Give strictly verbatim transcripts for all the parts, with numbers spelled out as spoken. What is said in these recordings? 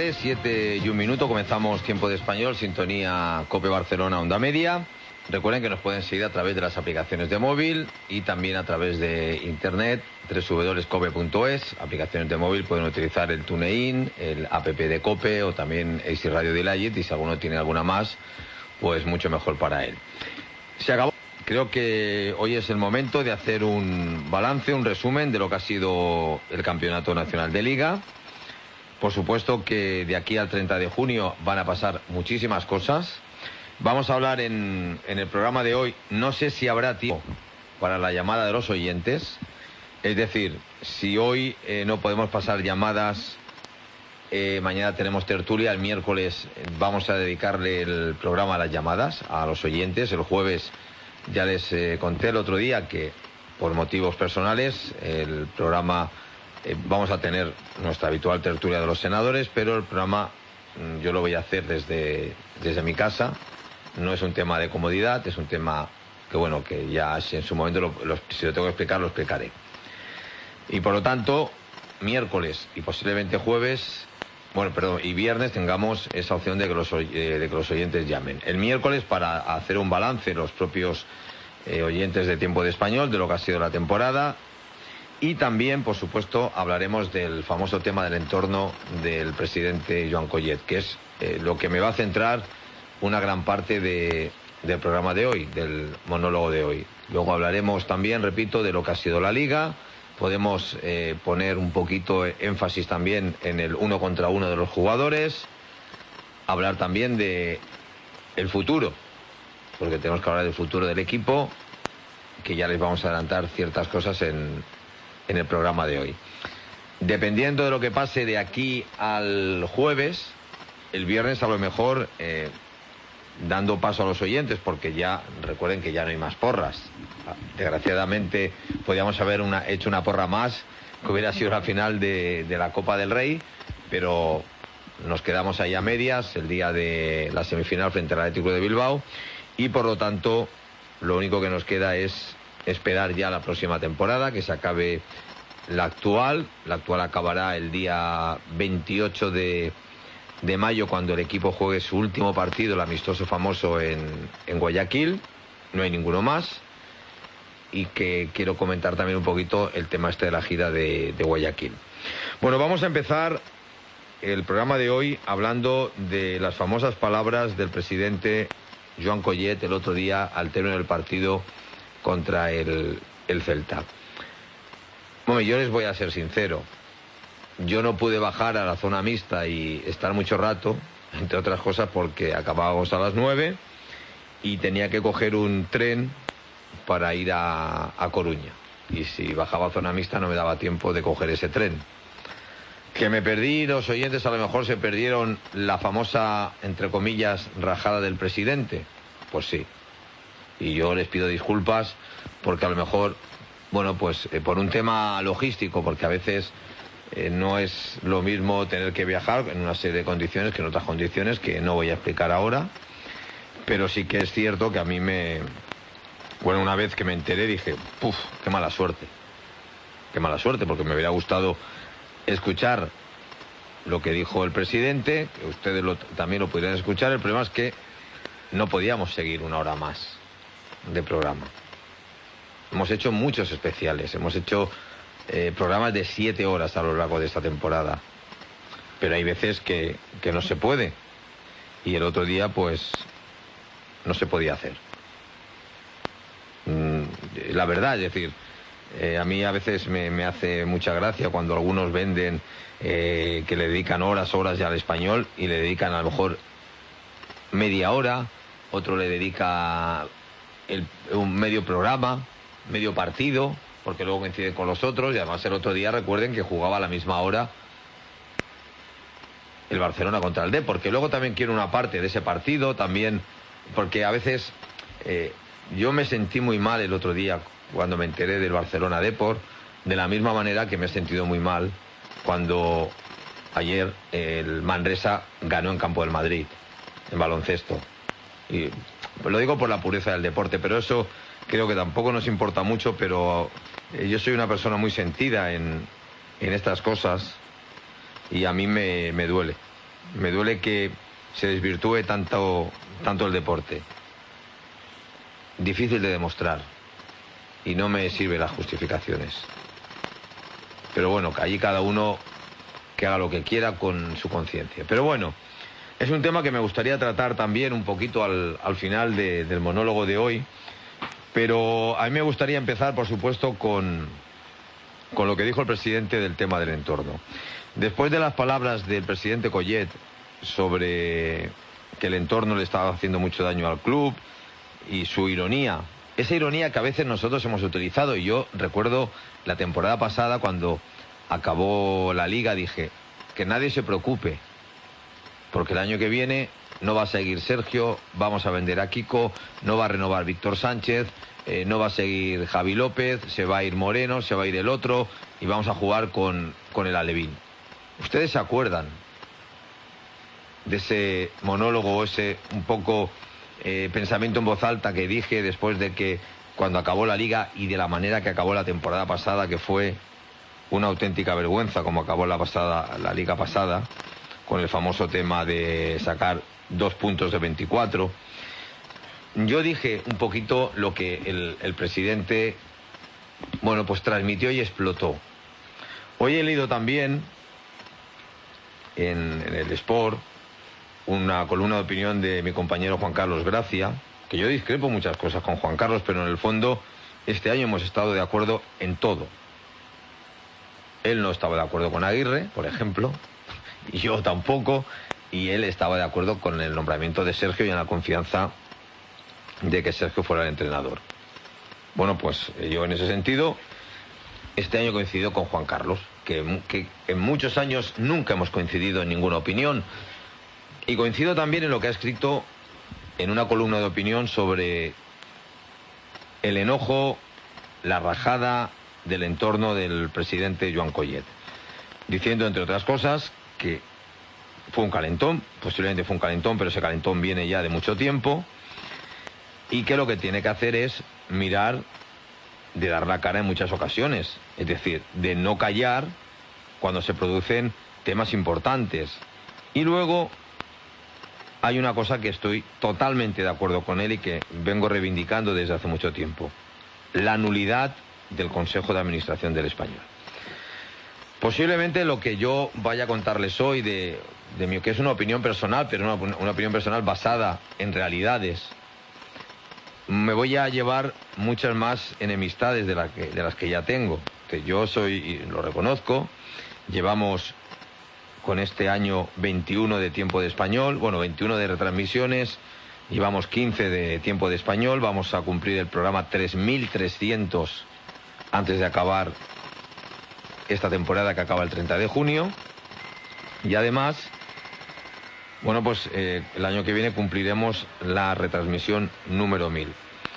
tarde, siete y un minuto, comenzamos Tiempo de Español, sintonía COPE Barcelona, Onda Media. Recuerden que nos pueden seguir a través de las aplicaciones de móvil y también a través de internet, doble u doble u doble u punto cope punto es. Aplicaciones de móvil pueden utilizar el TuneIn, el app de COPE o también Easy Radio Delight, y si alguno tiene alguna más, pues mucho mejor para él. Se acabó. Creo que hoy es el momento de hacer un balance, un resumen de lo que ha sido el Campeonato Nacional de Liga. Por supuesto que de aquí al treinta de junio van a pasar muchísimas cosas. Vamos a hablar en, en el programa de hoy, no sé si habrá tiempo para la llamada de los oyentes. Es decir, si hoy eh, no podemos pasar llamadas, eh, mañana tenemos tertulia, el miércoles vamos a dedicarle el programa a las llamadas, a los oyentes. El jueves ya les eh, conté el otro día que por motivos personales el programa, eh, vamos a tener nuestra habitual tertulia de los senadores, pero el programa mm, yo lo voy a hacer desde, desde mi casa. No es un tema de comodidad, es un tema que, bueno, que ya en su momento, lo, lo, si lo tengo que explicar, lo explicaré. Y por lo tanto, miércoles y posiblemente jueves, bueno, perdón, y viernes tengamos esa opción de que los, eh, de que los oyentes llamen. El miércoles para hacer un balance, los propios eh, oyentes de Tiempo de Español, de lo que ha sido la temporada. Y también, por supuesto, hablaremos del famoso tema del entorno del presidente Joan Collet, que es eh, lo que me va a centrar una gran parte de, del programa de hoy, del monólogo de hoy. Luego hablaremos también, repito, de lo que ha sido la Liga. Podemos eh, poner un poquito énfasis también en el uno contra uno de los jugadores. Hablar también de el futuro, porque tenemos que hablar del futuro del equipo, que ya les vamos a adelantar ciertas cosas en, en el programa de hoy. Dependiendo de lo que pase de aquí al jueves, el viernes a lo mejor eh, dando paso a los oyentes, porque ya recuerden que ya no hay más porras. Desgraciadamente podíamos haber una, hecho una porra más, que hubiera sido la final de, de la Copa del Rey, pero nos quedamos ahí a medias el día de la semifinal frente al Atlético de Bilbao, y por lo tanto lo único que nos queda es esperar ya la próxima temporada, que se acabe la actual. La actual acabará el día veintiocho de de mayo, cuando el equipo juegue su último partido, el amistoso famoso en, en Guayaquil. No hay ninguno más. Y que quiero comentar también un poquito el tema este de la gira de, de Guayaquil. Bueno, vamos a empezar el programa de hoy hablando de las famosas palabras del presidente Joan Collet el otro día al término del partido contra el, el Celta. Bueno, yo les voy a ser sincero. Yo no pude bajar a la zona mixta y estar mucho rato, entre otras cosas porque acabábamos a las nueve y tenía que coger un tren para ir a, a Coruña. Y si bajaba a zona mixta no me daba tiempo de coger ese tren. Que me perdí, los oyentes a lo mejor se perdieron la famosa, entre comillas, rajada del presidente. Pues sí. Y yo les pido disculpas porque a lo mejor, bueno, pues eh, por un tema logístico, porque a veces Eh, no es lo mismo tener que viajar en una serie de condiciones que en otras condiciones que no voy a explicar ahora, pero sí que es cierto que a mí me... Bueno, una vez que me enteré dije, ¡puf! ¡Qué mala suerte! ¡Qué mala suerte! Porque me hubiera gustado escuchar lo que dijo el presidente, que ustedes lo, también lo pudieran escuchar. El problema es que no podíamos seguir una hora más de programa. Hemos hecho muchos especiales, hemos hecho Eh, programas de siete horas a lo largo de esta temporada, pero hay veces que, que no se puede, y el otro día pues no se podía hacer. Mm, la verdad, es decir, eh, a mí a veces me, me hace mucha gracia cuando algunos venden eh, que le dedican horas, horas ya al español, y le dedican a lo mejor media hora, otro le dedica el, un medio programa, medio partido, porque luego coincide con los otros. Y además el otro día recuerden que jugaba a la misma hora el Barcelona contra el Dep, porque luego también quiero una parte de ese partido también, porque a veces eh, yo me sentí muy mal el otro día cuando me enteré del Barcelona Depor, de la misma manera que me he sentido muy mal cuando ayer el Manresa ganó en campo del Madrid en baloncesto. Y lo digo por la pureza del deporte, pero eso creo que tampoco nos importa mucho. Pero eh, yo soy una persona muy sentida en, en estas cosas, y a mí me, me duele. Me duele que se desvirtúe tanto, tanto el deporte. Difícil de demostrar. Y no me sirven las justificaciones. Pero bueno, que allí cada uno que haga lo que quiera con su conciencia. Pero bueno, es un tema que me gustaría tratar también un poquito al, al final de, del monólogo de hoy. Pero a mí me gustaría empezar, por supuesto, con, con lo que dijo el presidente del tema del entorno. Después de las palabras del presidente Collet sobre que el entorno le estaba haciendo mucho daño al club y su ironía, esa ironía que a veces nosotros hemos utilizado, y yo recuerdo la temporada pasada cuando acabó la liga, dije que nadie se preocupe, porque el año que viene no va a seguir Sergio, vamos a vender a Kiko, no va a renovar Víctor Sánchez, eh, no va a seguir Javi López, se va a ir Moreno, se va a ir el otro y vamos a jugar con, con el Alevín. ¿Ustedes se acuerdan de ese monólogo, ese un poco eh, pensamiento en voz alta que dije después de que cuando acabó la liga y de la manera que acabó la temporada pasada, que fue una auténtica vergüenza como acabó la pasada, la liga pasada, con el famoso tema de sacar dos puntos de veinticuatro? Yo dije un poquito lo que el, el presidente, bueno, pues transmitió y explotó. Hoy he leído también en, en el Sport una columna de opinión de mi compañero Juan Carlos Gracia, que yo discrepo muchas cosas con Juan Carlos, pero en el fondo este año hemos estado de acuerdo en todo. Él no estaba de acuerdo con Aguirre, por ejemplo, y yo tampoco, y él estaba de acuerdo con el nombramiento de Sergio y en la confianza de que Sergio fuera el entrenador. Bueno, pues yo en ese sentido este año coincido con Juan Carlos, que, que en muchos años nunca hemos coincidido en ninguna opinión, y coincido también en lo que ha escrito en una columna de opinión sobre el enojo, la rajada del entorno del presidente Joan Collet, diciendo, entre otras cosas, que fue un calentón, posiblemente fue un calentón, pero ese calentón viene ya de mucho tiempo, y que lo que tiene que hacer es mirar de dar la cara en muchas ocasiones, es decir, de no callar cuando se producen temas importantes. Y luego hay una cosa que estoy totalmente de acuerdo con él y que vengo reivindicando desde hace mucho tiempo: la nulidad del Consejo de Administración del Español. Posiblemente lo que yo vaya a contarles hoy de, de mi, que es una opinión personal, pero una, una opinión personal basada en realidades, me voy a llevar muchas más enemistades de, la que, de las que ya tengo. Que yo soy, y lo reconozco, llevamos con este año veintiuno de tiempo de español, bueno, veintiuno de retransmisiones, llevamos quince de tiempo de español, vamos a cumplir el programa tres mil trescientos antes de acabar esta temporada, que acaba el treinta de junio, y además, bueno, pues eh, el año que viene cumpliremos la retransmisión número mil.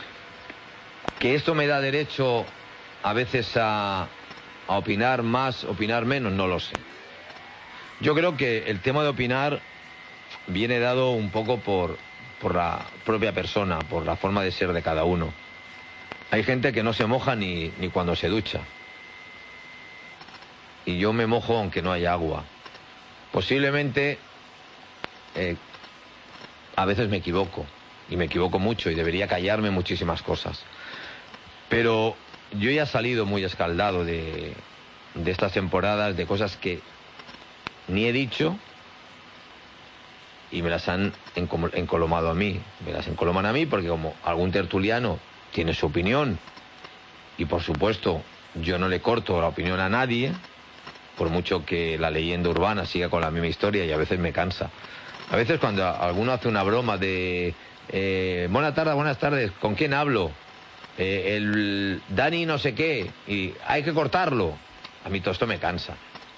¿Que esto me da derecho a veces a, a opinar más, opinar menos? No lo sé. Yo creo que el tema de opinar viene dado un poco por, por la propia persona, por la forma de ser de cada uno. Hay gente que no se moja ni, ni cuando se ducha. Y yo me mojo aunque no haya agua. Posiblemente eh, a veces me equivoco, y me equivoco mucho, y debería callarme muchísimas cosas. Pero yo ya he salido muy escaldado de, de estas temporadas, de cosas que ni he dicho y me las han encolomado a mí. Me las encoloman a mí porque como algún tertuliano tiene su opinión, y por supuesto yo no le corto la opinión a nadie, por mucho que la leyenda urbana siga con la misma historia, y a veces me cansa. A veces cuando alguno hace una broma de eh, buenas tardes, buenas tardes, ¿con quién hablo? Eh, el Dani no sé qué, y hay que cortarlo. A mí todo esto me cansa.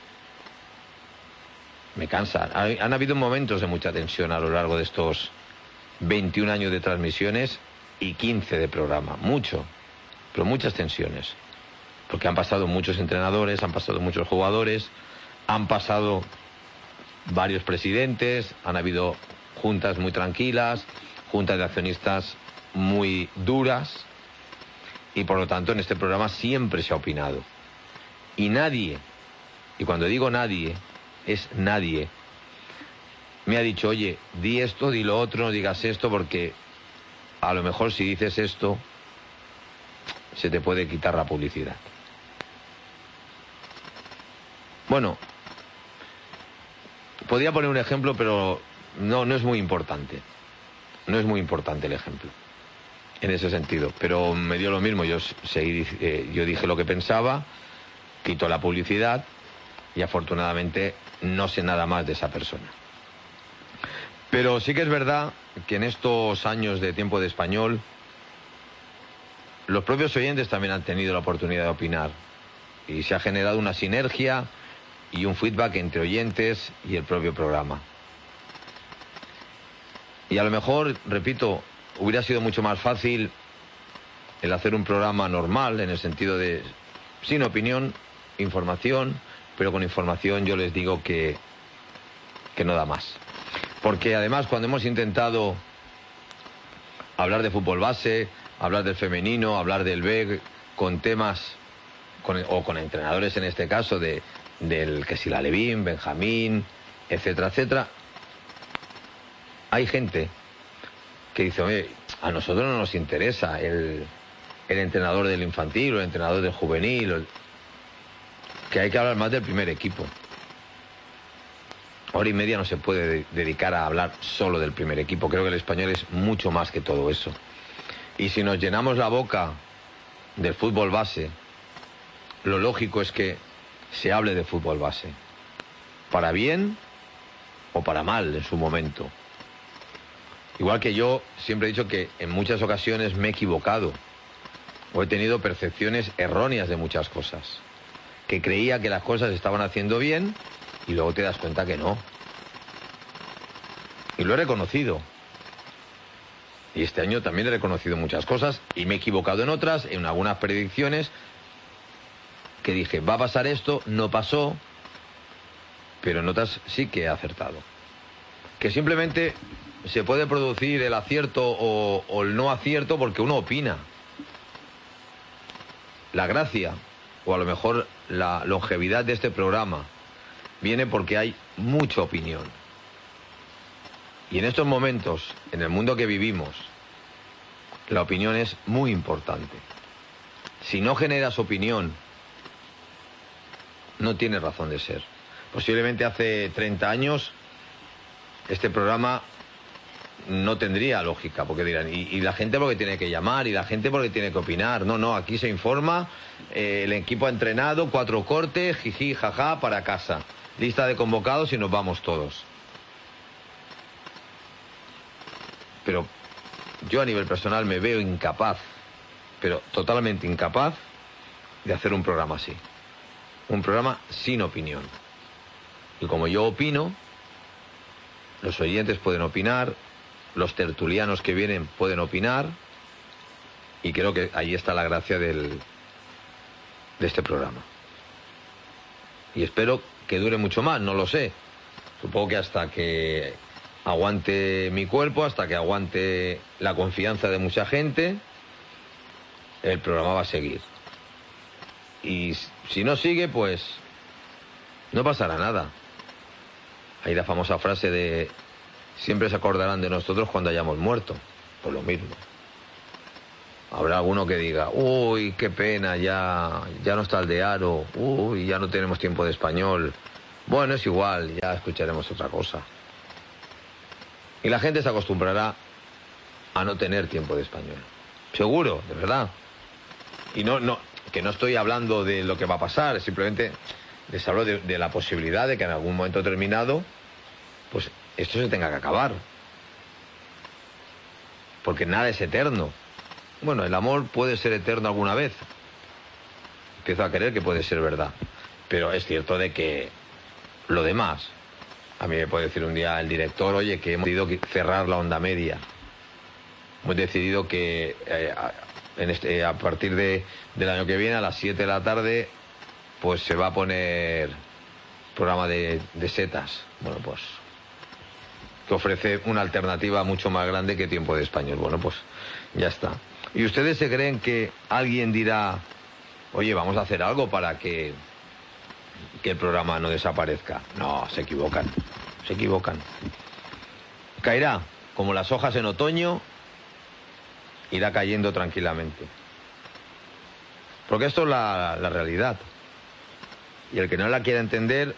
Me cansa. Han habido momentos de mucha tensión a lo largo de estos veintiún años de transmisiones y quince de programa. Mucho, pero muchas tensiones. Porque han pasado muchos entrenadores, han pasado muchos jugadores, han pasado varios presidentes, han habido juntas muy tranquilas, juntas de accionistas muy duras, y por lo tanto en este programa siempre se ha opinado. Y nadie, y cuando digo nadie, es nadie, me ha dicho, oye, di esto, di lo otro, no digas esto, porque a lo mejor si dices esto, se te puede quitar la publicidad. Bueno, podría poner un ejemplo, pero no, no es muy importante. No es muy importante el ejemplo, en ese sentido. Pero me dio lo mismo, yo, seguí, eh, yo dije lo que pensaba, quitó la publicidad y afortunadamente no sé nada más de esa persona. Pero sí que es verdad que en estos años de Tiempo de Español, los propios oyentes también han tenido la oportunidad de opinar. Y se ha generado una sinergia y un feedback entre oyentes y el propio programa. Y a lo mejor, repito, hubiera sido mucho más fácil el hacer un programa normal, en el sentido de, sin opinión, información, pero con información yo les digo que, que no da más. Porque además cuando hemos intentado hablar de fútbol base, hablar del femenino, hablar del B, con temas, con, o con entrenadores en este caso, de, del que si la Levín, Benjamín, etcétera, etcétera, hay gente que dice, oye, a nosotros no nos interesa el, el entrenador del infantil o el entrenador del juvenil, o el, que hay que hablar más del primer equipo. Hora y media no se puede de, dedicar a hablar solo del primer equipo. Creo que el Español es mucho más que todo eso. Y si nos llenamos la boca del fútbol base, lo lógico es que se hable de fútbol base, para bien o para mal en su momento. Igual que yo siempre he dicho que en muchas ocasiones me he equivocado o he tenido percepciones erróneas de muchas cosas, que creía que las cosas se estaban haciendo bien y luego te das cuenta que no. Y lo he reconocido. Y este año también he reconocido muchas cosas y me he equivocado en otras, en algunas predicciones que dije, va a pasar esto, no pasó, pero en otras sí que he acertado. Que simplemente se puede producir el acierto o, o el no acierto porque uno opina. La gracia, o a lo mejor la longevidad de este programa, viene porque hay mucha opinión. Y en estos momentos, en el mundo que vivimos, la opinión es muy importante. Si no generas opinión, no tiene razón de ser. Posiblemente hace treinta años este programa no tendría lógica, porque dirán, y, y la gente porque tiene que llamar, y la gente porque tiene que opinar. No, no, aquí se informa, eh, el equipo ha entrenado, cuatro cortes, jiji, jaja, para casa. Lista de convocados y nos vamos todos. Pero yo a nivel personal me veo incapaz, pero totalmente incapaz, de hacer un programa así. Un programa sin opinión. Y como yo opino, los oyentes pueden opinar, los tertulianos que vienen pueden opinar, y creo que ahí está la gracia del, de este programa. Y espero que dure mucho más, no lo sé. Supongo que hasta que aguante mi cuerpo, hasta que aguante la confianza de mucha gente, el programa va a seguir. Y si no sigue, pues no pasará nada. Hay la famosa frase de siempre se acordarán de nosotros cuando hayamos muerto. Pues lo mismo. Habrá alguno que diga, uy, qué pena, ya, ya no está el de Aro, uy, ya no tenemos Tiempo de Español. Bueno, es igual, ya escucharemos otra cosa. Y la gente se acostumbrará a no tener Tiempo de Español. Seguro, de verdad. Y no, no, que no estoy hablando de lo que va a pasar, simplemente les hablo de, de la posibilidad de que en algún momento determinado, pues esto se tenga que acabar. Porque nada es eterno. Bueno, el amor puede ser eterno alguna vez. Empiezo a creer que puede ser verdad. Pero es cierto de que lo demás, a mí me puede decir un día el director, oye, que hemos decidido cerrar la onda media. Hemos decidido que eh, en este, a partir de, del año que viene, a las siete de la tarde, pues se va a poner programa de, de setas. Bueno, pues que ofrece una alternativa mucho más grande que Tiempo de Español. Bueno, pues ya está. ¿Y ustedes se creen que alguien dirá, oye, vamos a hacer algo para que, que el programa no desaparezca? No, se equivocan, se equivocan. Caerá como las hojas en otoño, irá cayendo tranquilamente. Porque esto es la, la realidad. Y el que no la quiera entender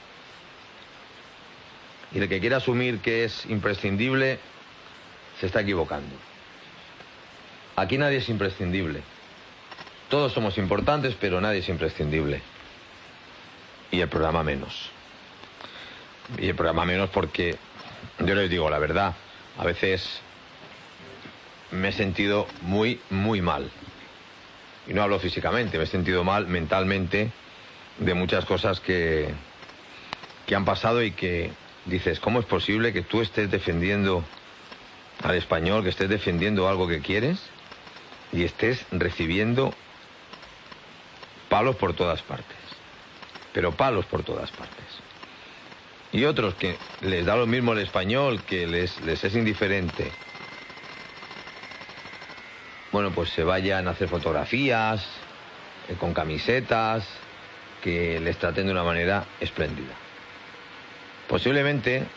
y el que quiera asumir que es imprescindible, se está equivocando. Aquí nadie es imprescindible. Todos somos importantes, pero nadie es imprescindible. Y el programa menos. Y el programa menos porque, yo les digo la verdad, a veces me he sentido muy, muy mal. Y no hablo físicamente, me he sentido mal mentalmente de muchas cosas que, que han pasado y que dices, ¿cómo es posible que tú estés defendiendo al Español, que estés defendiendo algo que quieres y estés recibiendo palos por todas partes? Pero palos por todas partes. Y otros que les da lo mismo el Español, que les, les es indiferente. Bueno, pues se vayan a hacer fotografías, eh, con camisetas, que les traten de una manera espléndida. Posiblemente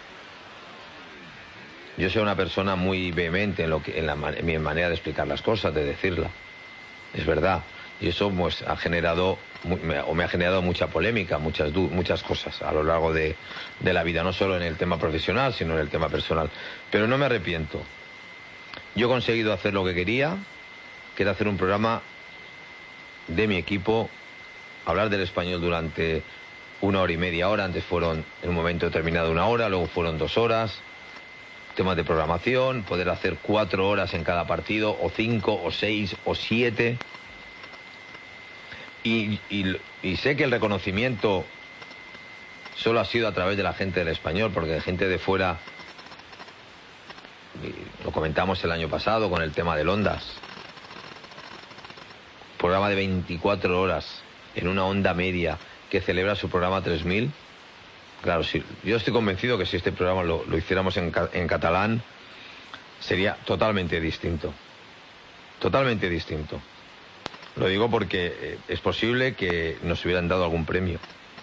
yo sea una persona muy vehemente en, lo que, en, la, en mi manera de explicar las cosas, de decirla. Es verdad. Y eso pues, ha generado, o me ha generado mucha polémica, muchas, muchas cosas a lo largo de, de la vida, no solo en el tema profesional, sino en el tema personal. Pero no me arrepiento. Yo he conseguido hacer lo que quería, que era hacer un programa de mi equipo, hablar del Español durante una hora y media hora. Antes fueron en un momento determinado una hora, luego fueron dos horas. Temas de programación, poder hacer cuatro horas en cada partido, o cinco, o seis, o siete. Y, y, y sé que el reconocimiento solo ha sido a través de la gente del Español, porque de gente de fuera, lo comentamos el año pasado con el tema del Ondas. Programa de veinticuatro horas en una onda media que celebra su programa tres mil. Claro, sí, yo estoy convencido que si este programa lo, lo hiciéramos en, en catalán, sería totalmente distinto. Totalmente distinto. Lo digo porque es posible que nos hubieran dado algún premio.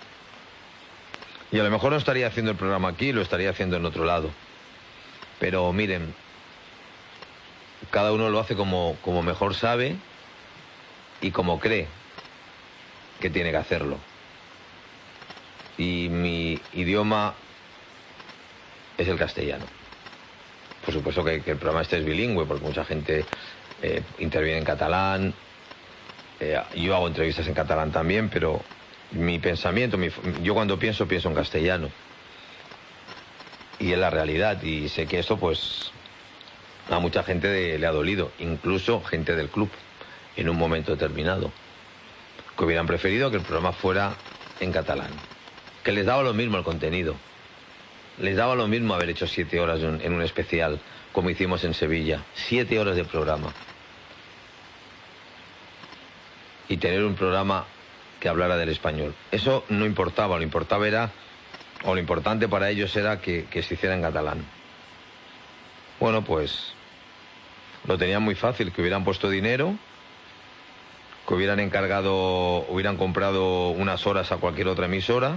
Y a lo mejor no estaría haciendo el programa aquí, lo estaría haciendo en otro lado. Pero miren, cada uno lo hace como, como mejor sabe y como cree que tiene que hacerlo. Y mi idioma es el castellano. Por supuesto que, que el programa este es bilingüe, porque mucha gente eh, interviene en catalán. Eh, yo hago entrevistas en catalán también, pero mi pensamiento, mi, yo cuando pienso, pienso en castellano. Y es la realidad, y sé que eso pues a mucha gente de, le ha dolido, incluso gente del club, en un momento determinado, que hubieran preferido que el programa fuera en catalán, que les daba lo mismo el contenido, les daba lo mismo haber hecho siete horas en, en un especial, como hicimos en Sevilla, siete horas de programa, y tener un programa que hablara del Español. Eso no importaba, lo importaba era, o lo importante para ellos era que, que se hiciera en catalán. Bueno, pues lo tenían muy fácil, que hubieran puesto dinero, que hubieran encargado, hubieran comprado unas horas a cualquier otra emisora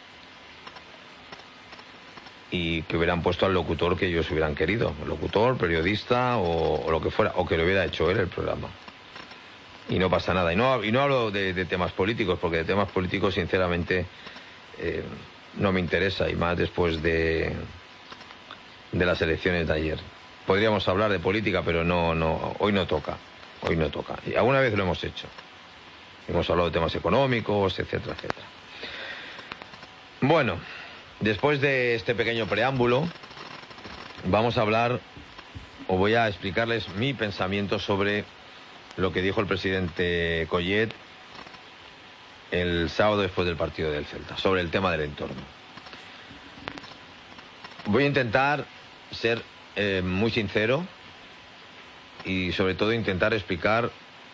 y que hubieran puesto al locutor que ellos hubieran querido, locutor, periodista o, o lo que fuera, o que lo hubiera hecho él el programa. Y no pasa nada. Y no, y no hablo de, de temas políticos, porque de temas políticos, sinceramente, eh, no me interesa, y más después de, de las elecciones de ayer. Podríamos hablar de política, pero no, no, hoy no toca. Hoy no toca. Y alguna vez lo hemos hecho. Hemos hablado de temas económicos, etcétera, etcétera. Bueno, después de este pequeño preámbulo, vamos a hablar, o voy a explicarles mi pensamiento sobre lo que dijo el presidente Collet el sábado después del partido del Celta, sobre el tema del entorno. Voy a intentar ser eh, muy sincero y sobre todo intentar explicar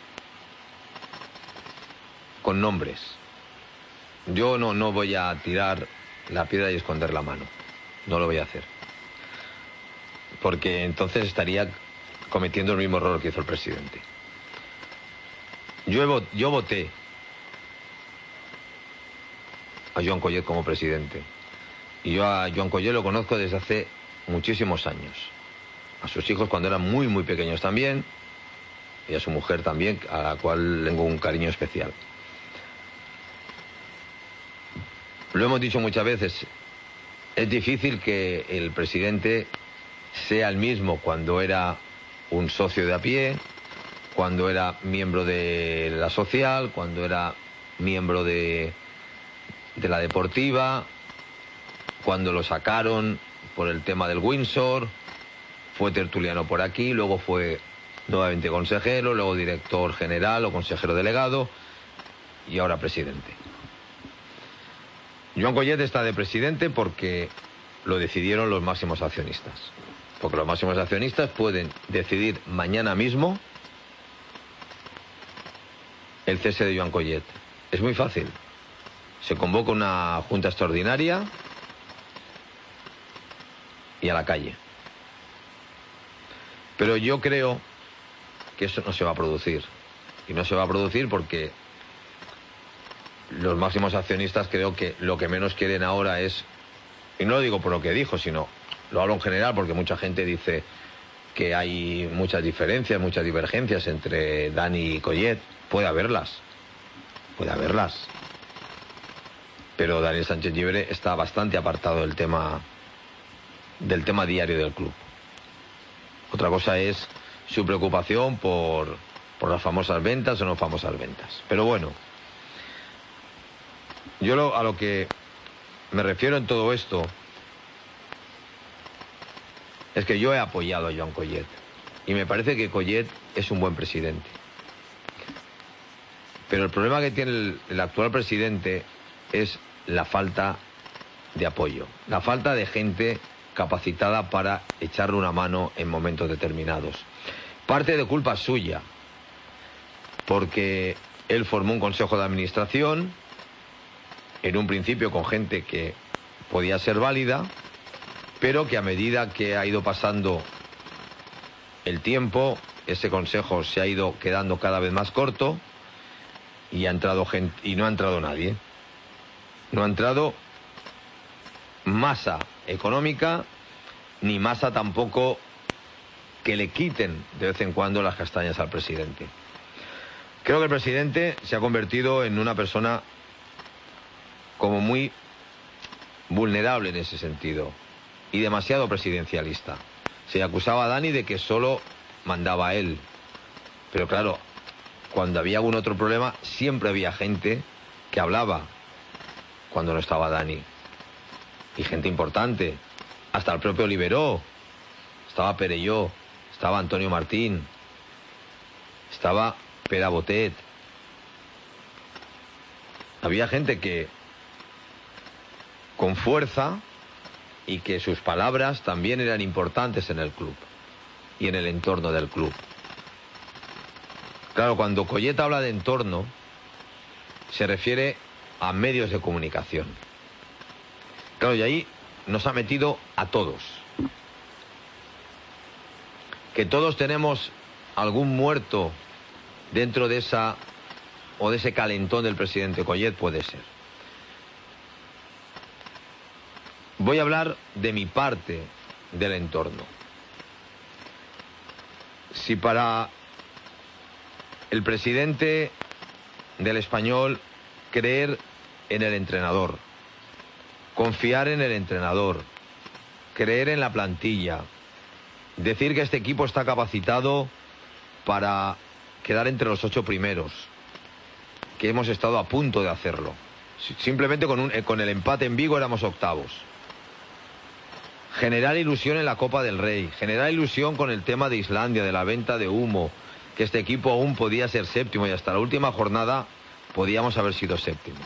con nombres. Yo no, no voy a tirar la piedra y esconder la mano. No lo voy a hacer. Porque entonces estaría cometiendo el mismo error que hizo el presidente. Yo, he, yo voté a Joan Collet como presidente. Y yo a Joan Collet lo conozco desde hace muchísimos años. A sus hijos cuando eran muy, muy pequeños también, y a su mujer también, a la cual tengo un cariño especial. Lo hemos dicho muchas veces, es difícil que el presidente sea el mismo cuando era un socio de a pie, cuando era miembro de la social, cuando era miembro de, de la deportiva, cuando lo sacaron por el tema del Windsor, fue tertuliano por aquí, luego fue nuevamente consejero, luego director general o consejero delegado y ahora presidente. Joan Collet está de presidente porque lo decidieron los máximos accionistas. Porque los máximos accionistas pueden decidir mañana mismo el cese de Joan Collet. Es muy fácil. Se convoca una junta extraordinaria y a la calle. Pero yo creo que eso no se va a producir. Y no se va a producir porque los máximos accionistas creo que lo que menos quieren ahora es, y no lo digo por lo que dijo, sino lo hablo en general porque mucha gente dice que hay muchas diferencias, muchas divergencias entre Dani y Collet. Puede haberlas, puede haberlas. Pero Daniel Sánchez Llibre está bastante apartado del tema, del tema diario del club. Otra cosa es su preocupación por, por las famosas ventas o no famosas ventas. Pero bueno, yo lo, a lo que me refiero en todo esto es que yo he apoyado a Joan Collet y me parece que Collet es un buen presidente. Pero el problema que tiene el, el actual presidente es la falta de apoyo, la falta de gente capacitada para echarle una mano en momentos determinados. Parte de culpa suya, porque él formó un consejo de administración, en un principio con gente que podía ser válida, pero que a medida que ha ido pasando el tiempo, ese consejo se ha ido quedando cada vez más corto y ha entrado gente, y no ha entrado nadie. No ha entrado masa económica, ni masa tampoco que le quiten de vez en cuando las castañas al presidente. Creo que el presidente se ha convertido en una persona como muy vulnerable en ese sentido y demasiado presidencialista. Se acusaba a Dani de que solo mandaba a él, pero claro, cuando había algún otro problema siempre había gente que hablaba cuando no estaba Dani, y gente importante, hasta el propio Liberó, estaba Perelló, estaba Antonio Martín, estaba Pere Botet. Había gente que con fuerza y que sus palabras también eran importantes en el club y en el entorno del club. Claro, cuando Collet habla de entorno, se refiere a medios de comunicación. Claro, y ahí nos ha metido a todos. Que todos tenemos algún muerto dentro de esa o de ese calentón del presidente Collet, puede ser. Voy a hablar de mi parte del entorno. Si para el presidente del Español creer en el entrenador, confiar en el entrenador, creer en la plantilla, decir que este equipo está capacitado para quedar entre los ocho primeros, que hemos estado a punto de hacerlo. Simplemente con, un, con el empate en Vigo éramos octavos. Generar ilusión en la Copa del Rey, generar ilusión con el tema de Islandia, de la venta de humo, que este equipo aún podía ser séptimo y hasta la última jornada podíamos haber sido séptimo.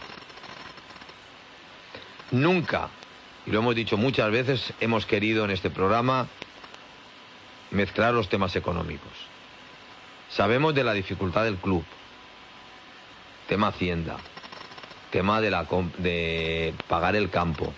Nunca, y lo hemos dicho muchas veces, hemos querido en este programa mezclar los temas económicos. Sabemos de la dificultad del club, tema Hacienda, tema de, la, de pagar el campo.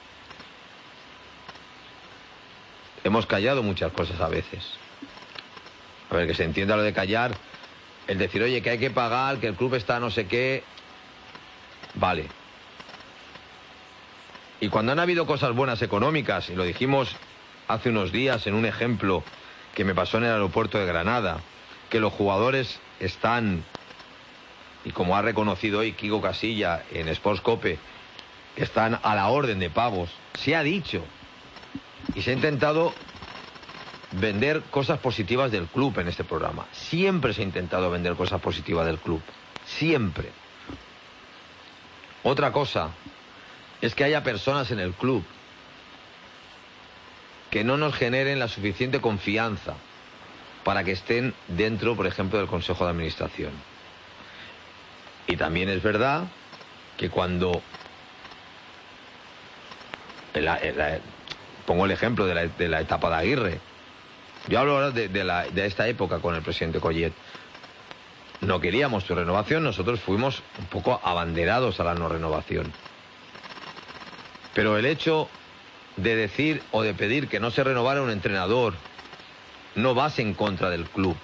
Hemos callado muchas cosas a veces. A ver, que se entienda lo de callar, el decir, oye, que hay que pagar, que el club está no sé qué. Vale. Y cuando han habido cosas buenas económicas, y lo dijimos hace unos días en un ejemplo que me pasó en el aeropuerto de Granada, que los jugadores están, y como ha reconocido hoy Kiko Casilla en Sports Cope, que están a la orden de pagos, se ha dicho y se ha intentado vender cosas positivas del club en este programa. Siempre se ha intentado vender cosas positivas del club. Siempre. Otra cosa es que haya personas en el club que no nos generen la suficiente confianza para que estén dentro, por ejemplo, del Consejo de Administración. Y también es verdad que cuando... En la, en la, pongo el ejemplo de la, de la etapa de Aguirre. Yo hablo ahora de, de, la, de esta época con el presidente Collet. No queríamos su renovación, nosotros fuimos un poco abanderados a la no renovación. Pero el hecho de decir o de pedir que no se renovara un entrenador no vas en contra del club.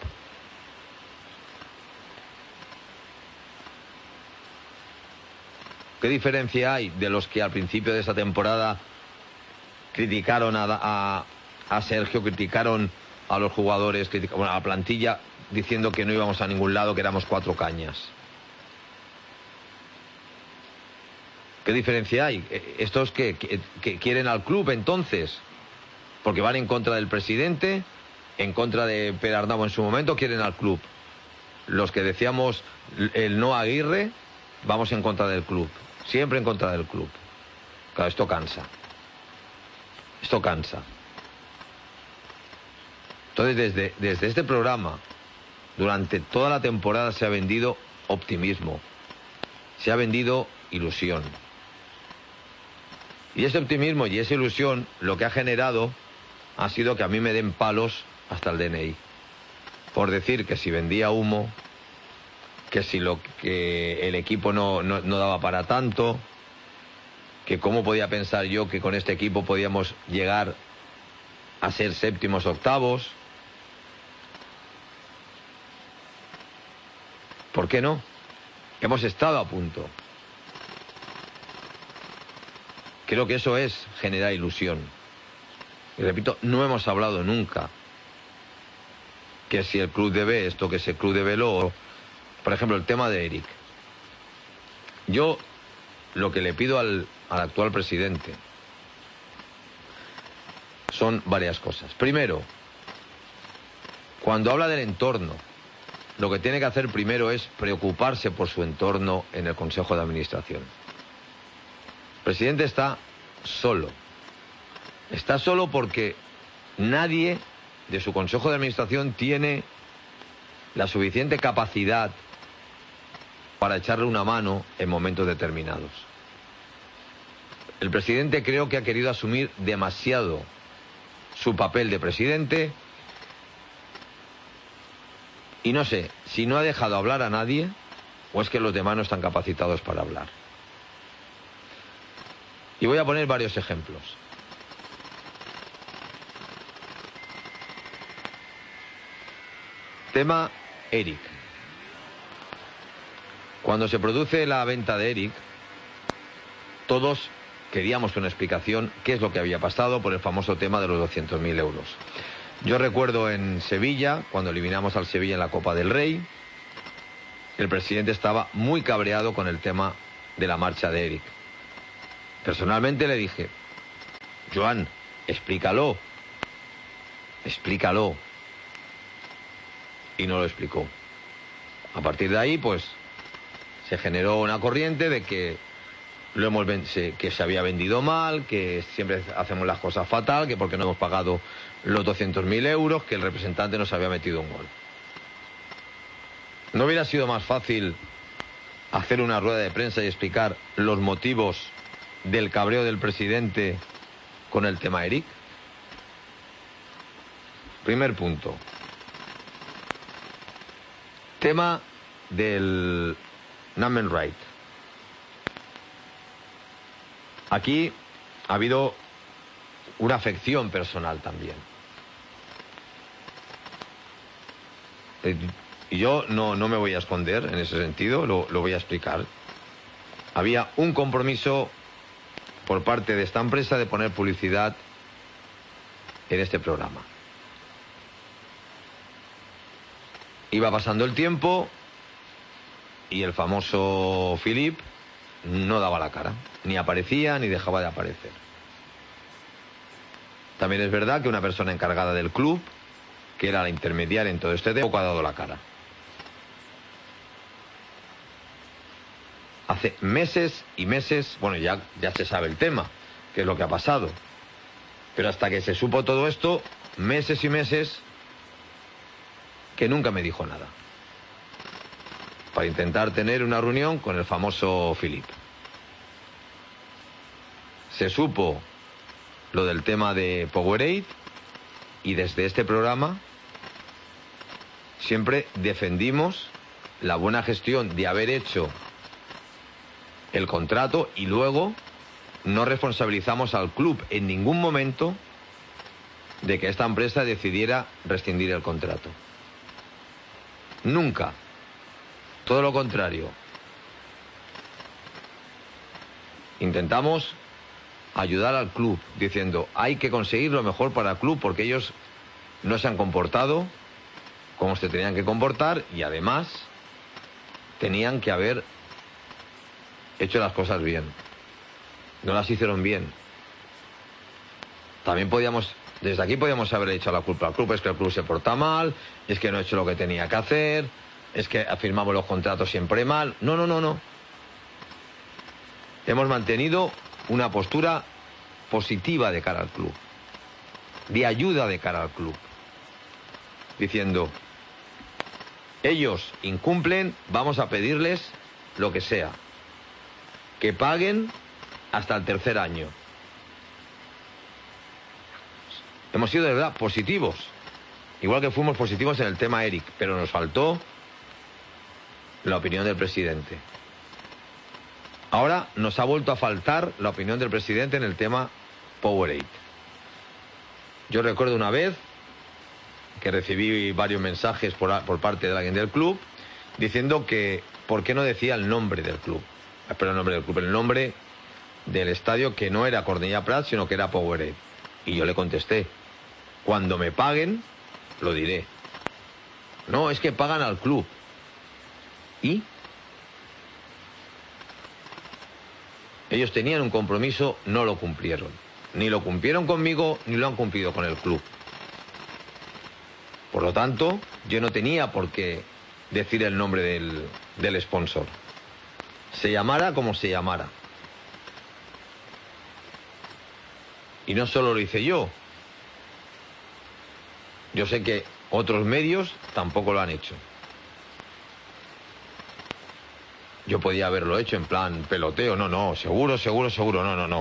¿Qué diferencia hay de los que al principio de esta temporada criticaron a, a, a Sergio, criticaron a los jugadores, criticaron bueno, a la plantilla, diciendo que no íbamos a ningún lado, que éramos cuatro cañas? ¿Qué diferencia hay? ¿Estos que, que, que quieren al club entonces? Porque van en contra del presidente, en contra de Pere Arnau en su momento, quieren al club. Los que decíamos el no a Aguirre, vamos en contra del club. Siempre en contra del club. Claro, esto cansa. Esto cansa. Entonces, desde, desde este programa, durante toda la temporada se ha vendido optimismo. Se ha vendido ilusión. Y ese optimismo y esa ilusión lo que ha generado ha sido que a mí me den palos hasta el D N I. Por decir que si vendía humo, que si lo que el equipo no, no, no daba para tanto, que cómo podía pensar yo que con este equipo podíamos llegar a ser séptimos, octavos. ¿Por qué no? Hemos estado a punto. Creo que eso es generar ilusión. Y repito, no hemos hablado nunca que si el club debe esto, que si el club debe lo... Por ejemplo, el tema de Eric. Yo lo que le pido al, al actual presidente son varias cosas. Primero, cuando habla del entorno, lo que tiene que hacer primero es preocuparse por su entorno en el Consejo de Administración. El presidente está solo. Está solo porque nadie de su Consejo de Administración tiene la suficiente capacidad para echarle una mano en momentos determinados. El presidente creo que ha querido asumir demasiado su papel de presidente y no sé si no ha dejado hablar a nadie o es que los demás no están capacitados para hablar. Y voy a poner varios ejemplos. Tema Eric. Cuando se produce la venta de Eric, todos queríamos una explicación qué es lo que había pasado por el famoso tema de los doscientos mil euros. Yo recuerdo en Sevilla, cuando eliminamos al Sevilla en la Copa del Rey, el presidente estaba muy cabreado con el tema de la marcha de Eric. Personalmente le dije, Joan, explícalo, explícalo. Y no lo explicó. A partir de ahí, pues, se generó una corriente de que lo hemos que se había vendido mal, que siempre hacemos las cosas fatal, que porque no hemos pagado los doscientos mil euros, que el representante nos había metido un gol. ¿No hubiera sido más fácil hacer una rueda de prensa y explicar los motivos del cabreo del presidente con el tema Eric? Primer punto. Tema del Naming Right. Aquí ha habido una afección personal también. Y yo no, no me voy a esconder en ese sentido, lo, lo voy a explicar. Había un compromiso por parte de esta empresa de poner publicidad en este programa. Iba pasando el tiempo y el famoso Philip no daba la cara, ni aparecía ni dejaba de aparecer. También es verdad que una persona encargada del club, que era la intermediaria en todo este tema, poco ha dado la cara. Hace meses y meses, bueno, ya, ya se sabe el tema, qué es lo que ha pasado. Pero hasta que se supo todo esto, meses y meses, que nunca me dijo nada. Para intentar tener una reunión con el famoso Philip. Se supo lo del tema de Powerade y desde este programa siempre defendimos la buena gestión de haber hecho el contrato y luego no responsabilizamos al club en ningún momento de que esta empresa decidiera rescindir el contrato. Nunca. Todo lo contrario. Intentamos ayudar al club diciendo hay que conseguir lo mejor para el club porque ellos no se han comportado como se tenían que comportar y además tenían que haber hecho las cosas bien. No las hicieron bien. También podíamos, desde aquí podíamos haber echado la culpa al club. Es que el club se porta mal, es que no ha hecho lo que tenía que hacer, es que firmamos los contratos siempre mal. No, no, no, no. Hemos mantenido una postura positiva de cara al club, de ayuda de cara al club, diciendo, ellos incumplen, vamos a pedirles lo que sea, que paguen hasta el tercer año. Hemos sido de verdad positivos, igual que fuimos positivos en el tema Eric, pero nos faltó la opinión del presidente. Ahora nos ha vuelto a faltar la opinión del presidente en el tema Powerade. Yo recuerdo una vez que recibí varios mensajes por, por parte de alguien del club diciendo que por qué no decía el nombre del club. Espera, el nombre del club, el nombre del estadio que no era Cornellà Prat, sino que era Powerade. Y yo le contesté, cuando me paguen, lo diré. No, es que pagan al club. ¿Y? Ellos tenían un compromiso, no lo cumplieron. Ni lo cumplieron conmigo, ni lo han cumplido con el club. Por lo tanto, yo no tenía por qué decir el nombre del, del sponsor. Se llamara como se llamara. Y no solo lo hice yo. Yo sé que otros medios tampoco lo han hecho. Yo podía haberlo hecho en plan peloteo. No, no, seguro, seguro, seguro. No, no, no.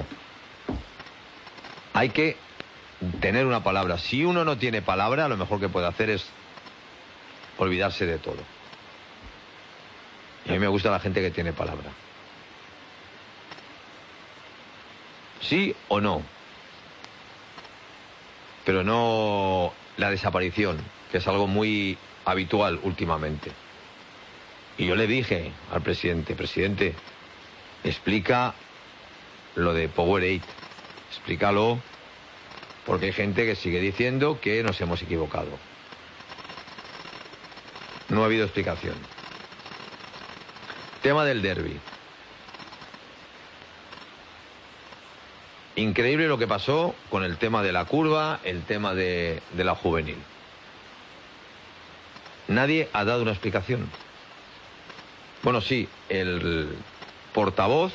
Hay que tener una palabra. Si uno no tiene palabra, lo mejor que puede hacer es olvidarse de todo. Y a mí me gusta la gente que tiene palabra. Sí o no. Pero no la desaparición, que es algo muy habitual últimamente. Y yo le dije al presidente, presidente, explica lo de Powerade, explícalo, porque hay gente que sigue diciendo que nos hemos equivocado. No ha habido explicación. Tema del derbi. Increíble lo que pasó con el tema de la curva, el tema de, de la juvenil. Nadie ha dado una explicación. Bueno, sí, el portavoz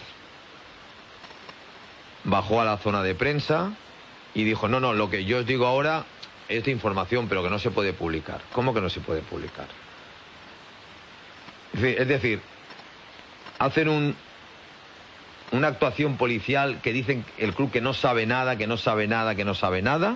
bajó a la zona de prensa y dijo, no, no, lo que yo os digo ahora es de información, pero que no se puede publicar. ¿Cómo que no se puede publicar? Es decir, hacen un, una actuación policial que dicen el club que no sabe nada, que no sabe nada, que no sabe nada,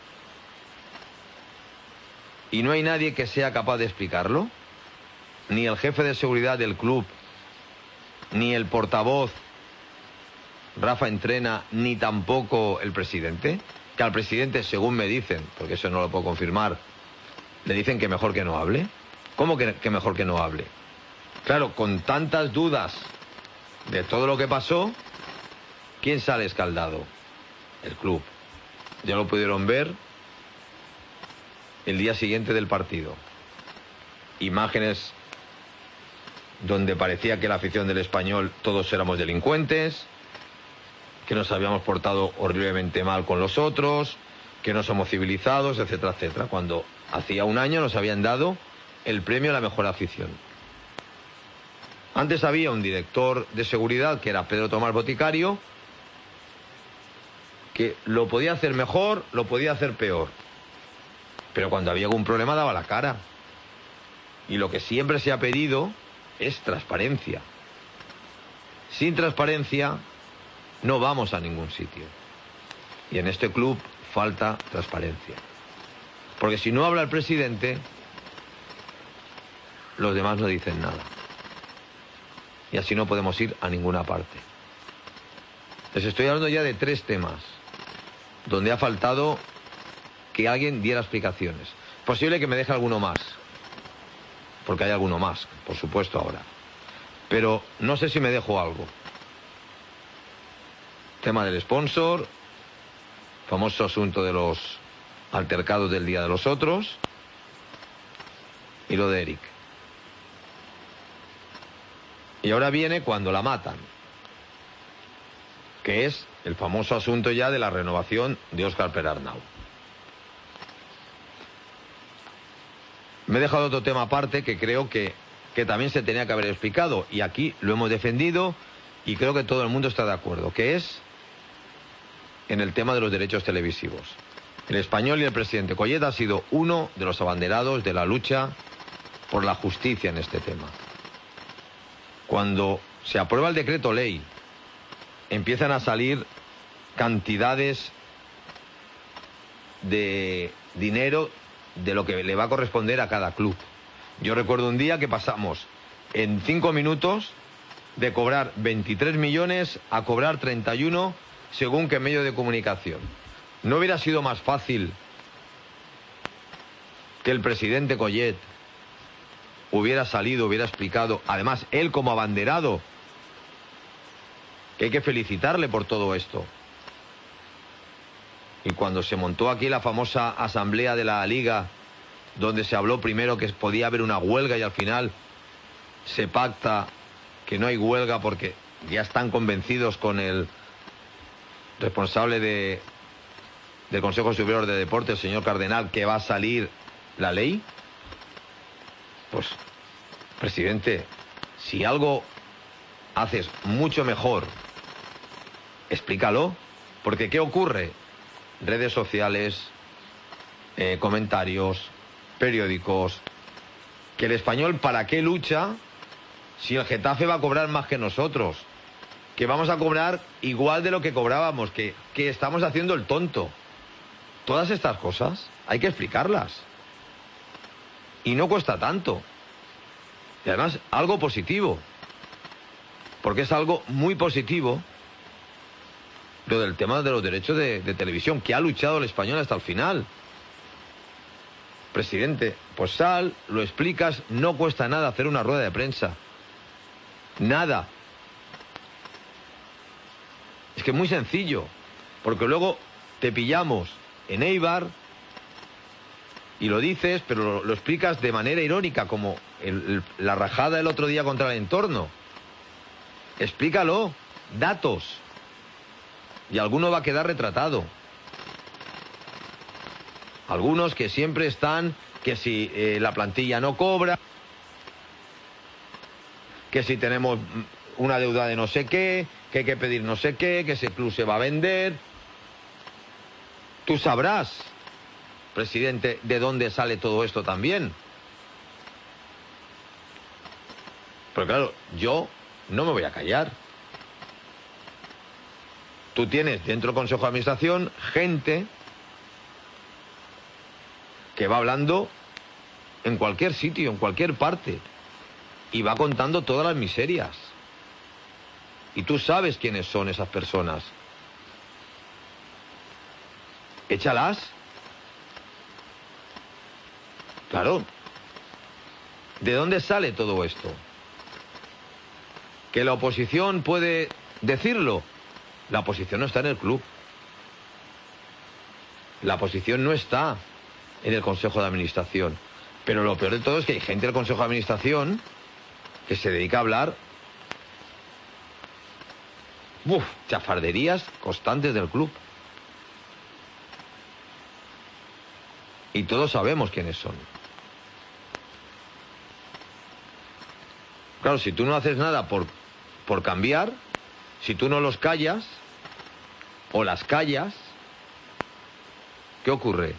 y no hay nadie que sea capaz de explicarlo. Ni el jefe de seguridad del club, ni el portavoz Rafa Entrena, ni tampoco el presidente. Que al presidente, según me dicen, porque eso no lo puedo confirmar, le dicen que mejor que no hable. ¿Cómo que, que mejor que no hable? Claro, con tantas dudas de todo lo que pasó, ¿quién sale escaldado? El club. Ya lo pudieron ver el día siguiente del partido. Imágenes donde parecía que la afición del Español todos éramos delincuentes, que nos habíamos portado horriblemente mal con los otros, que no somos civilizados, etcétera, etcétera, cuando hacía un año nos habían dado el premio a la mejor afición. Antes había un director de seguridad, que era Pedro Tomás Boticario, que lo podía hacer mejor, lo podía hacer peor, pero cuando había algún problema daba la cara. Y lo que siempre se ha pedido es transparencia. Sin transparencia no vamos a ningún sitio. Y en este club falta transparencia. Porque si no habla el presidente, los demás no dicen nada. Y así no podemos ir a ninguna parte. Les estoy hablando ya de tres temas donde ha faltado que alguien diera explicaciones. Posible que me deje alguno más, porque hay alguno más, por supuesto, ahora. Pero no sé si me dejo algo. Tema del sponsor, famoso asunto de los altercados del Día de los Otros, y lo de Eric. Y ahora viene cuando la matan, que es el famoso asunto ya de la renovación de Óscar Pérez-Arnau. Me he dejado otro tema aparte que creo que, que también se tenía que haber explicado, y aquí lo hemos defendido y creo que todo el mundo está de acuerdo, que es en el tema de los derechos televisivos. El Español y el presidente Collet ha sido uno de los abanderados de la lucha por la justicia en este tema. Cuando se aprueba el decreto ley, empiezan a salir cantidades de dinero de lo que le va a corresponder a cada club. Yo recuerdo un día que pasamos en cinco minutos de cobrar veintitrés millones a cobrar treinta y uno según qué medio de comunicación. ¿No hubiera sido más fácil que el presidente Collet hubiera salido, hubiera explicado, además él como abanderado, que hay que felicitarle por todo esto? Y cuando se montó aquí la famosa asamblea de la Liga, donde se habló primero que podía haber una huelga y al final se pacta que no hay huelga porque ya están convencidos con el responsable de, del Consejo Superior de Deportes, el señor Cardenal, que va a salir la ley. Pues, presidente, si algo haces mucho mejor, explícalo, porque ¿qué ocurre? Redes sociales, eh, comentarios, periódicos, que el Español ¿para qué lucha si el Getafe va a cobrar más que nosotros? Que vamos a cobrar igual de lo que cobrábamos, que, que estamos haciendo el tonto. Todas estas cosas hay que explicarlas. Y no cuesta tanto. Y además, algo positivo. Porque es algo muy positivo lo del tema de los derechos de, de televisión, que ha luchado el Español hasta el final. Presidente, pues sal, lo explicas, no cuesta nada hacer una rueda de prensa. Nada. Es que es muy sencillo, porque luego te pillamos en Eibar y lo dices, pero lo, lo explicas de manera irónica, como el, el, la rajada el otro día contra el entorno. Explícalo, datos. Y alguno va a quedar retratado. Algunos que siempre están, que si eh, la plantilla no cobra, que si tenemos una deuda de no sé qué, que hay que pedir no sé qué, que ese club se va a vender. Tú sabrás, presidente, de dónde sale todo esto también. Pero claro, yo no me voy a callar. Tú tienes dentro del Consejo de Administración gente que va hablando en cualquier sitio, en cualquier parte, y va contando todas las miserias. Y tú sabes quiénes son esas personas. Échalas. Claro. ¿De dónde sale todo esto? ¿Que la oposición puede decirlo? La oposición no está en el club. La oposición no está en el Consejo de Administración. Pero lo peor de todo es que hay gente del Consejo de Administración que se dedica a hablar uf, chafarderías constantes del club. Y todos sabemos quiénes son. Claro, si tú no haces nada por, por cambiar, si tú no los callas o las callas, ¿qué ocurre?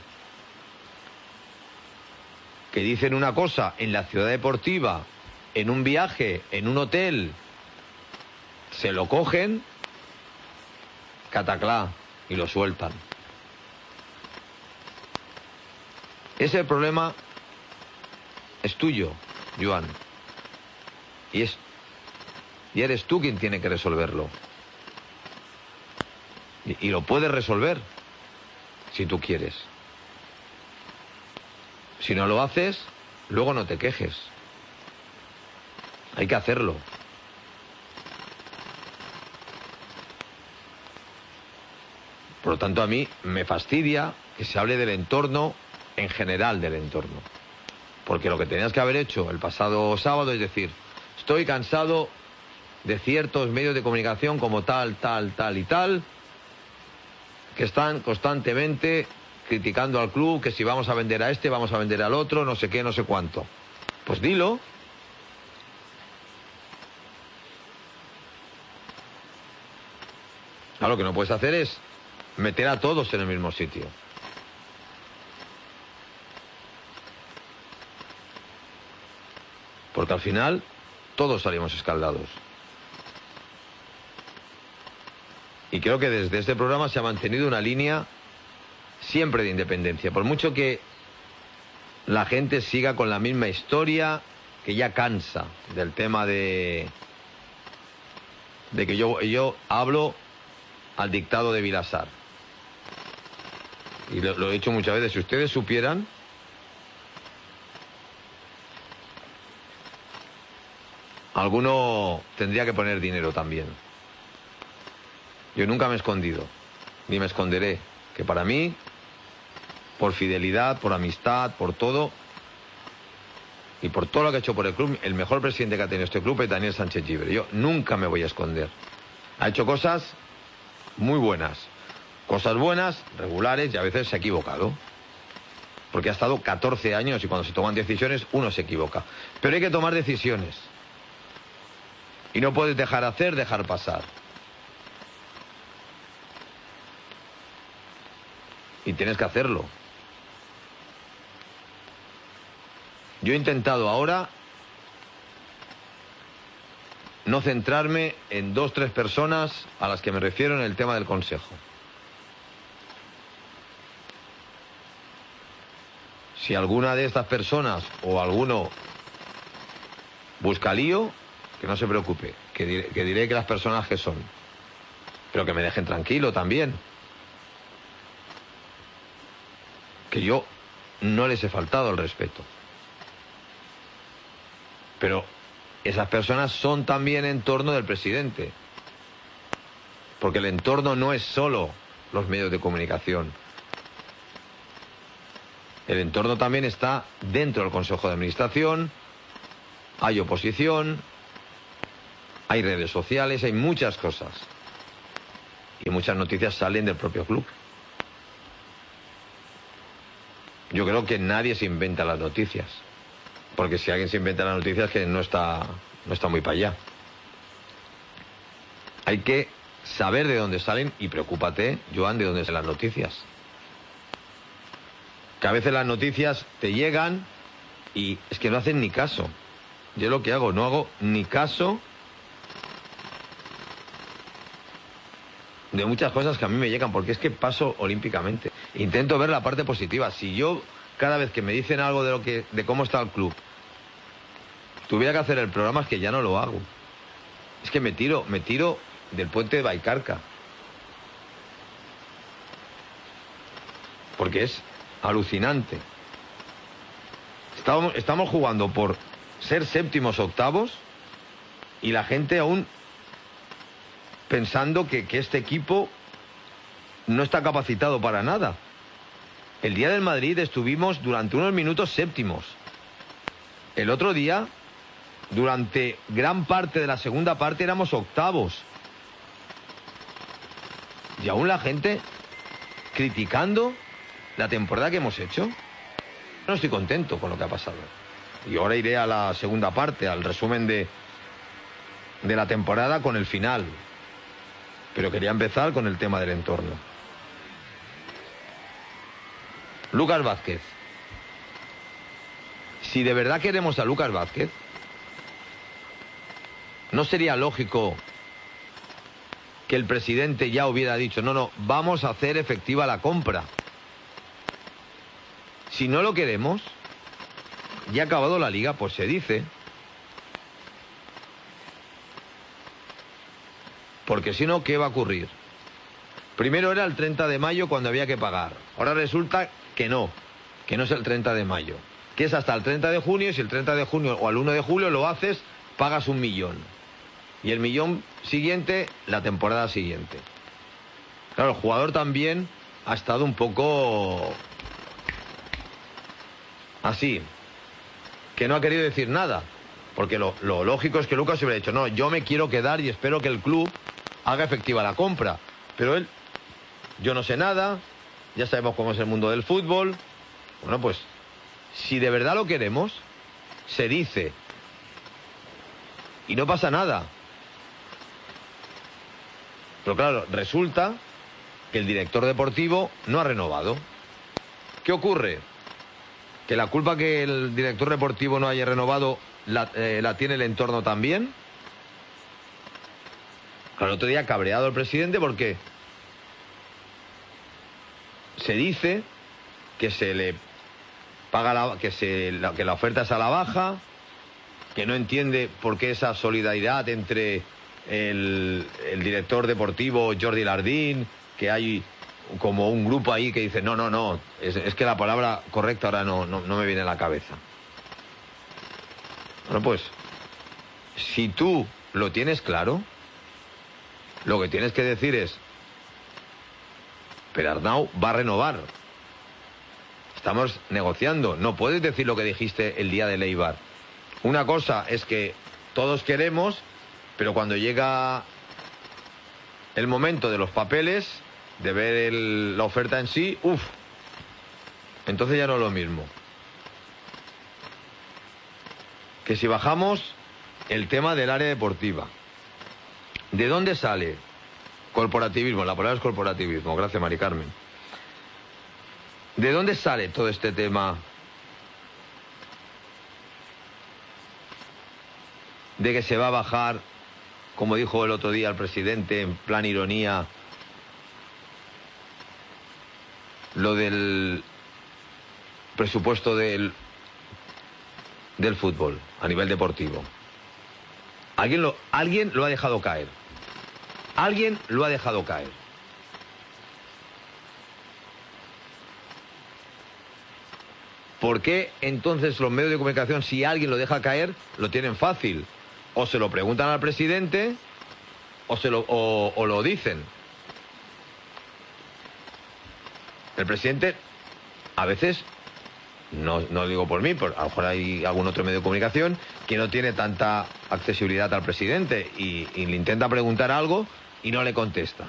Que dicen una cosa en la ciudad deportiva, en un viaje, en un hotel, se lo cogen, cataclá, y lo sueltan. Ese problema es tuyo, Joan. Y, es, y eres tú quien tiene que resolverlo. Y, y lo puedes resolver si tú quieres. Si no lo haces, luego no te quejes. Hay que hacerlo. Por lo tanto, a mí me fastidia que se hable del entorno, en general del entorno. Porque lo que tenías que haber hecho el pasado sábado es decir, estoy cansado de ciertos medios de comunicación como tal, tal, tal y tal, que están constantemente criticando al club, que si vamos a vender a este, vamos a vender al otro, no sé qué, no sé cuánto. Pues dilo. Claro, lo que no puedes hacer es meter a todos en el mismo sitio. Porque al final todos salimos escaldados. Y creo que desde este programa se ha mantenido una línea siempre de independencia. Por mucho que la gente siga con la misma historia, que ya cansa del tema de, de que yo, yo hablo al dictado de Vilasar. Y lo, lo he dicho muchas veces, si ustedes supieran alguno tendría que poner dinero también. Yo nunca me he escondido, ni me esconderé, que para mí, por fidelidad, por amistad, por todo, y por todo lo que ha hecho por el club, el mejor presidente que ha tenido este club es Daniel Sánchez Gibert. Yo nunca me voy a esconder. Ha hecho cosas muy buenas, cosas buenas, regulares, y a veces se ha equivocado. Porque ha estado catorce años y cuando se toman decisiones uno se equivoca. Pero hay que tomar decisiones. Y no puedes dejar hacer, dejar pasar. Y tienes que hacerlo. Yo he intentado ahora no centrarme en dos, tres personas a las que me refiero en el tema del consejo. Si alguna de estas personas o alguno busca lío, que no se preocupe, que diré, que diré que las personas que son, pero que me dejen tranquilo también. Que yo no les he faltado el respeto. Pero esas personas son también entorno del presidente. Porque el entorno no es solo los medios de comunicación. El entorno también está dentro del Consejo de Administración, hay oposición, hay redes sociales, hay muchas cosas. Y muchas noticias salen del propio club. Yo creo que nadie se inventa las noticias. Porque si alguien se inventa las noticias, que no está, no está muy para allá. Hay que saber de dónde salen y preocúpate, Joan, de dónde salen las noticias. Que a veces las noticias te llegan y es que no hacen ni caso. Yo lo que hago, no hago ni caso de muchas cosas que a mí me llegan, porque es que paso olímpicamente. Intento ver la parte positiva. Si yo, cada vez que me dicen algo de lo que, de cómo está el club, tuviera que hacer el programa, es que ya no lo hago. Es que me tiro, me tiro del puente de Baicarca. Porque es alucinante. Estamos, estamos jugando por ser séptimos, octavos, y la gente aún pensando que, que este equipo no está capacitado para nada. El día del Madrid estuvimos durante unos minutos séptimos. El otro día, durante gran parte de la segunda parte, éramos octavos. Y aún la gente criticando la temporada que hemos hecho. No estoy contento con lo que ha pasado. Y ahora iré a la segunda parte, al resumen de, de la temporada con el final. Pero quería empezar con el tema del entorno. Lucas Vázquez. Si de verdad queremos a Lucas Vázquez, ¿no sería lógico que el presidente ya hubiera dicho, no, no, vamos a hacer efectiva la compra? Si no lo queremos, ya ha acabado la liga, pues se dice. Porque si no, ¿qué va a ocurrir? Primero era el treinta de mayo cuando había que pagar. Ahora resulta que no, que no es el treinta de mayo. Que es hasta el treinta de junio, y si el treinta de junio o al uno de julio lo haces, pagas un millón. Y el millón siguiente, la temporada siguiente. Claro, el jugador también ha estado un poco así, que no ha querido decir nada. Porque lo, lo lógico es que Lucas hubiera dicho, no, yo me quiero quedar y espero que el club haga efectiva la compra. Pero él, yo no sé nada, ya sabemos cómo es el mundo del fútbol. Bueno, pues, si de verdad lo queremos, se dice. Y no pasa nada. Pero claro, resulta que el director deportivo no ha renovado. ¿Qué ocurre? Que la culpa que el director deportivo no haya renovado la, eh, la tiene el entorno también. Claro, el otro día cabreado el presidente porque se dice que se le paga la, que, se, la, que la oferta es a la baja, que no entiende por qué esa solidaridad entre el, el director deportivo Jordi Lardín, que hay como un grupo ahí que dice, no, no, no, es, es que la palabra correcta ahora no, no, no me viene a la cabeza. Bueno, pues, si tú lo tienes claro, lo que tienes que decir es, pero Arnau va a renovar. Estamos negociando. No puedes decir lo que dijiste el día de Eibar. Una cosa es que todos queremos, pero cuando llega el momento de los papeles, de ver el, la oferta en sí, uff, entonces ya no es lo mismo. Que si bajamos el tema del área deportiva, ¿de dónde sale? Corporativismo, la palabra es corporativismo, gracias Mari Carmen. ¿De dónde sale todo este tema de que se va a bajar, como dijo el otro día el presidente, en plan ironía, lo del presupuesto del, del fútbol a nivel deportivo? Alguien lo, alguien lo ha dejado caer. Alguien lo ha dejado caer. ¿Por qué entonces los medios de comunicación, si alguien lo deja caer, lo tienen fácil? O se lo preguntan al presidente o, se lo, o, o lo dicen. El presidente, a veces, no, no digo por mí, pero a lo mejor hay algún otro medio de comunicación que no tiene tanta accesibilidad al presidente y, y le intenta preguntar algo y no le contesta.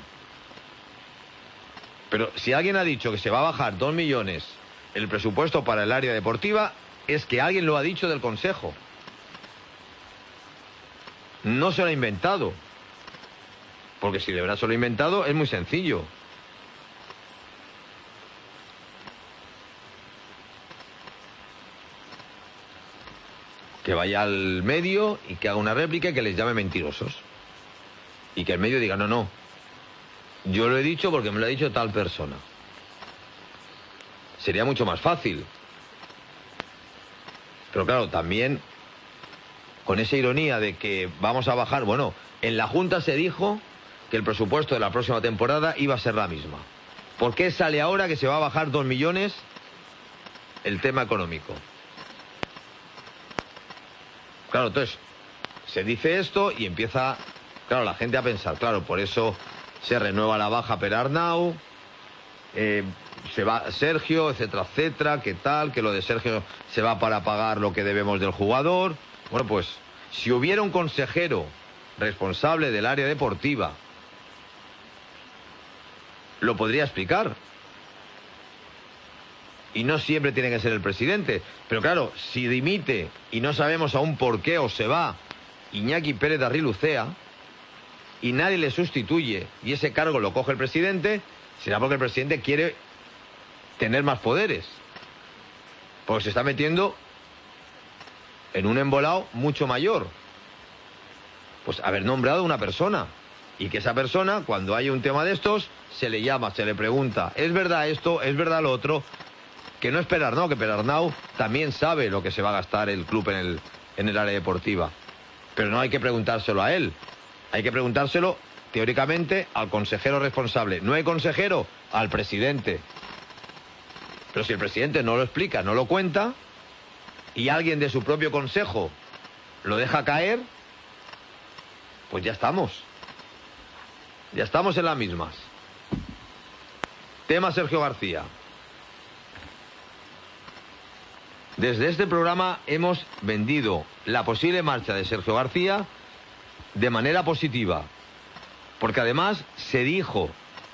Pero si alguien ha dicho que se va a bajar dos millones el presupuesto para el área deportiva, es que alguien lo ha dicho del Consejo. No se lo ha inventado. Porque si de verdad se lo ha inventado, es muy sencillo. Que vaya al medio y que haga una réplica y que les llame mentirosos. Y que el medio diga, no, no, yo lo he dicho porque me lo ha dicho tal persona. Sería mucho más fácil. Pero claro, también con esa ironía de que vamos a bajar, bueno, en la Junta se dijo que el presupuesto de la próxima temporada iba a ser la misma. ¿Por qué sale ahora que se va a bajar dos millones el tema económico? Claro, entonces, se dice esto y empieza, claro, la gente a pensar, claro, por eso se renueva la baja per Arnau, eh, se va Sergio, etcétera, etcétera, qué tal, que lo de Sergio se va para pagar lo que debemos del jugador. Bueno, pues si hubiera un consejero responsable del área deportiva, lo podría explicar. Y no siempre tiene que ser el presidente. Pero claro, si dimite y no sabemos aún por qué o se va Iñaki Pérez de Arrilucea y nadie le sustituye y ese cargo lo coge el presidente, será porque el presidente quiere tener más poderes. Porque se está metiendo en un embolado mucho mayor. Pues haber nombrado una persona. Y que esa persona, cuando hay un tema de estos, se le llama, se le pregunta, ¿es verdad esto? ¿Es verdad lo otro? Que no es Perarnau, que Perarnau también sabe lo que se va a gastar el club en el, en el área deportiva. Pero no hay que preguntárselo a él. Hay que preguntárselo, teóricamente, al consejero responsable. ¿No hay consejero? Al presidente. Pero si el presidente no lo explica, no lo cuenta, y alguien de su propio consejo lo deja caer, pues ya estamos. Ya estamos en las mismas. Tema Sergio García. Desde este programa hemos vendido la posible marcha de Sergio García de manera positiva, porque además se dijo,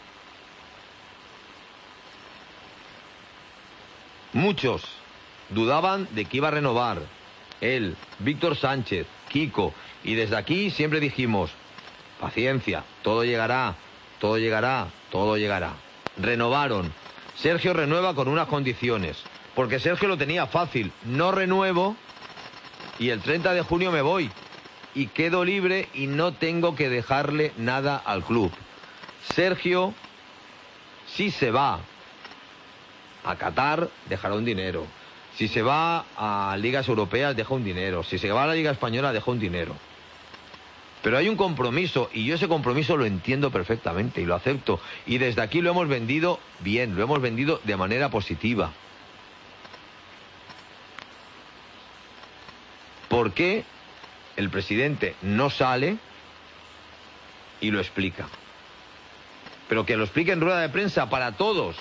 muchos dudaban de que iba a renovar, él, Víctor Sánchez, Kiko, y desde aquí siempre dijimos, paciencia, todo llegará, todo llegará, todo llegará. Renovaron. Sergio renueva con unas condiciones. Porque Sergio lo tenía fácil. No renuevo y el treinta de junio me voy. Y quedo libre y no tengo que dejarle nada al club. Sergio, si se va a Qatar, dejará un dinero. Si se va a ligas europeas, deja un dinero. Si se va a la Liga Española, deja un dinero. Pero hay un compromiso y yo ese compromiso lo entiendo perfectamente y lo acepto. Y desde aquí lo hemos vendido bien, lo hemos vendido de manera positiva. ¿Por qué el presidente no sale y lo explica? Pero que lo explique en rueda de prensa para todos.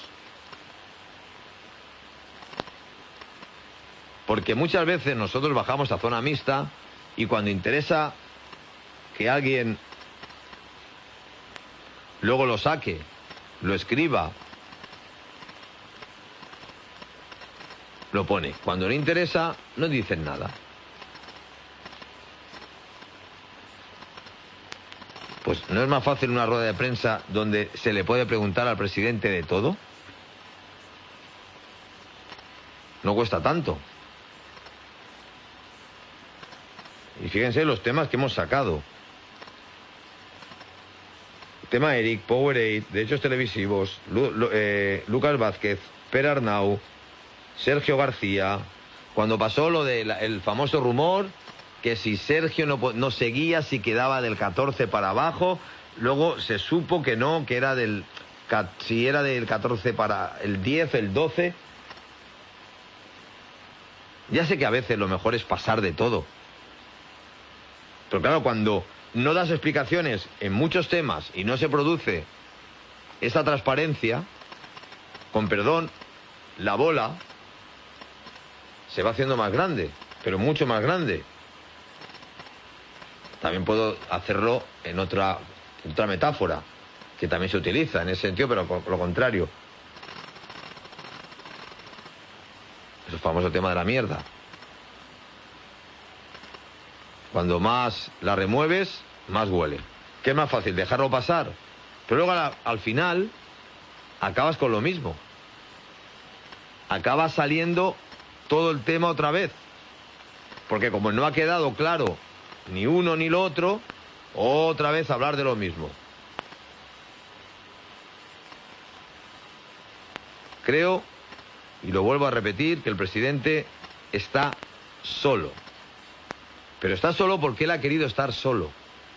Porque muchas veces nosotros bajamos a zona mixta y cuando interesa que alguien luego lo saque, lo escriba, lo pone. Cuando no interesa, no dicen nada. Pues ¿no es más fácil una rueda de prensa donde se le puede preguntar al presidente de todo? No cuesta tanto. Y fíjense los temas que hemos sacado. Tema Eric, Powerade, derechos televisivos, Lu, Lu, eh, Lucas Vázquez, Perarnau, Sergio García. Cuando pasó lo del el famoso rumor que si Sergio no, no seguía, si quedaba del catorce para abajo, luego se supo que no, que era del, si era del catorce para el diez, el doce. Ya sé que a veces lo mejor es pasar de todo. Pero claro, cuando no das explicaciones en muchos temas y no se produce esa transparencia, con perdón, la bola se va haciendo más grande, pero mucho más grande. También puedo hacerlo en otra, en otra metáfora, que también se utiliza en ese sentido, pero por lo contrario. Es el famoso tema de la mierda. Cuando más la remueves, más huele. ¿Qué es más fácil? Dejarlo pasar. Pero luego al, al final acabas con lo mismo. Acaba saliendo todo el tema otra vez. Porque como no ha quedado claro ni uno ni lo otro, otra vez hablar de lo mismo. Creo, y lo vuelvo a repetir, que el presidente está solo. Pero está solo porque él ha querido estar solo.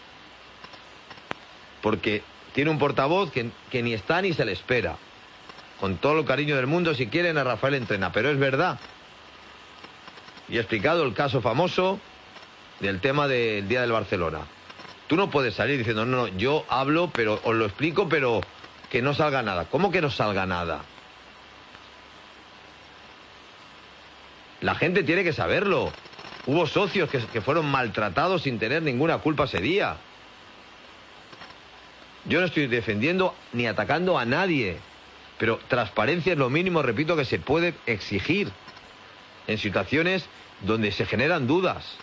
Porque tiene un portavoz que, que ni está ni se le espera. Con todo el cariño del mundo, si quieren, a Rafael Entrena. Pero es verdad. Y he explicado el caso famoso del tema del Día del Barcelona. Tú no puedes salir diciendo, no, no, yo hablo, pero os lo explico, pero que no salga nada. ¿Cómo que no salga nada? La gente tiene que saberlo. Hubo socios que, que fueron maltratados sin tener ninguna culpa ese día. Yo no estoy defendiendo ni atacando a nadie, pero transparencia es lo mínimo, repito, que se puede exigir en situaciones donde se generan dudas.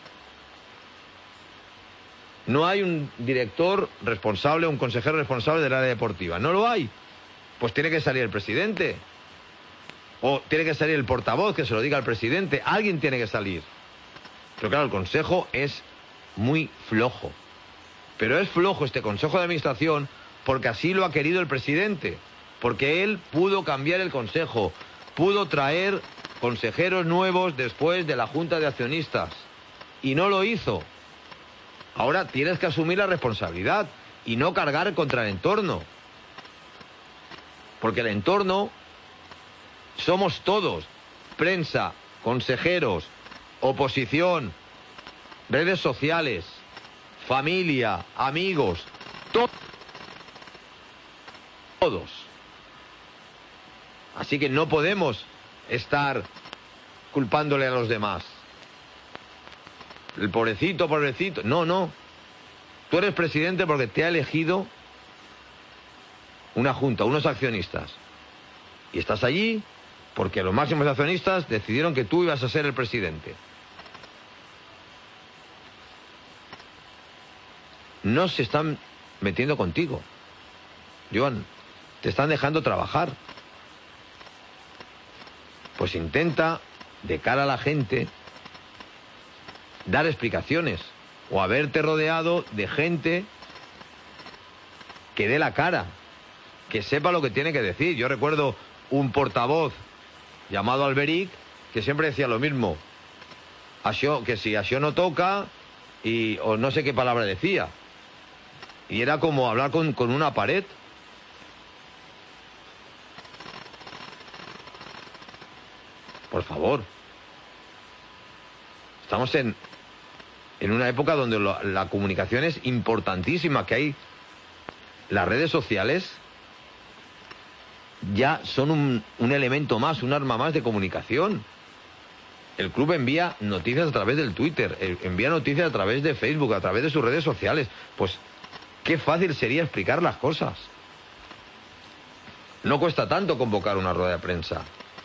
No hay un director responsable, un consejero responsable del área deportiva. No lo hay. Pues tiene que salir el presidente. O tiene que salir el portavoz, que se lo diga al presidente. Alguien tiene que salir. Pero claro, el consejo es muy flojo. Pero es flojo este consejo de administración porque así lo ha querido el presidente. Porque él pudo cambiar el consejo. Pudo traer consejeros nuevos después de la junta de accionistas. Y no lo hizo. Ahora tienes que asumir la responsabilidad y no cargar contra el entorno. Porque el entorno somos todos. Prensa, consejeros, oposición, redes sociales, familia, amigos, to- todos. Así que no podemos estar culpándole a los demás. El pobrecito, pobrecito. No, no. Tú eres presidente porque te ha elegido una junta, unos accionistas. Y estás allí porque los máximos accionistas decidieron que tú ibas a ser el presidente. No se están metiendo contigo, Joan. Te están dejando trabajar. Pues intenta, de cara a la gente, dar explicaciones o haberte rodeado de gente que dé la cara, que sepa lo que tiene que decir. Yo recuerdo un portavoz llamado Alberic que siempre decía lo mismo, Això, que si Això no toca, y, o no sé qué palabra decía, y era como hablar con, con una pared. Por favor. Estamos en, en una época donde lo, la comunicación es importantísima, que hay las redes sociales ya son un, un elemento más, un arma más de comunicación. El club envía noticias a través del Twitter, envía noticias a través de Facebook, a través de sus redes sociales. Pues qué fácil sería explicar las cosas. No cuesta tanto convocar una rueda de prensa.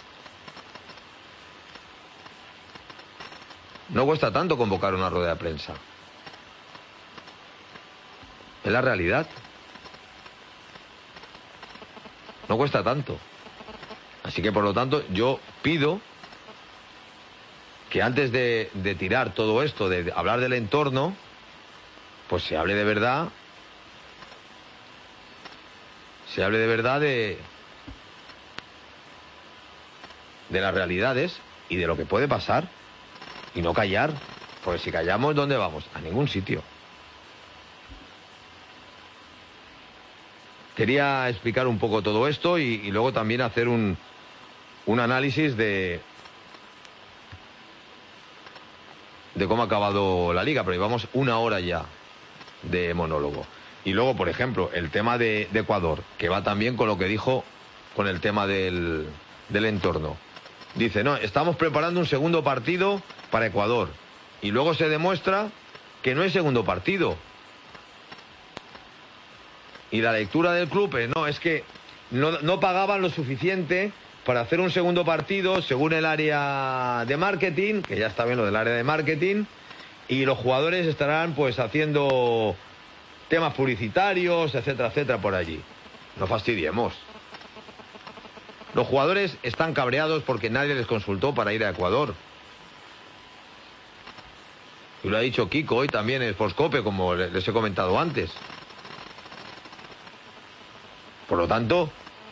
No cuesta tanto convocar una rueda de prensa. Es la realidad. No cuesta tanto. Así que, por lo tanto, yo pido que antes de, de tirar todo esto, de hablar del entorno, pues se hable de verdad, se hable de verdad de, de las realidades y de lo que puede pasar, y no callar, porque si callamos, ¿dónde vamos? A ningún sitio. Quería explicar un poco todo esto y, y luego también hacer un, un análisis de, de cómo ha acabado la liga, pero llevamos una hora ya de monólogo. Y luego, por ejemplo, el tema de, de Ecuador, que va también con lo que dijo con el tema del, del entorno. Dice, no, estamos preparando un segundo partido para Ecuador. Y luego se demuestra que no es segundo partido. Y la lectura del club es, no, es que no, no pagaban lo suficiente para hacer un segundo partido según el área de marketing, que ya está bien lo del área de marketing, y los jugadores estarán pues haciendo temas publicitarios, etcétera, etcétera, por allí. No fastidiemos. Los jugadores están cabreados porque nadie les consultó para ir a Ecuador. Y lo ha dicho Kiko hoy también en Sportscope, como les he comentado antes. Por lo tanto,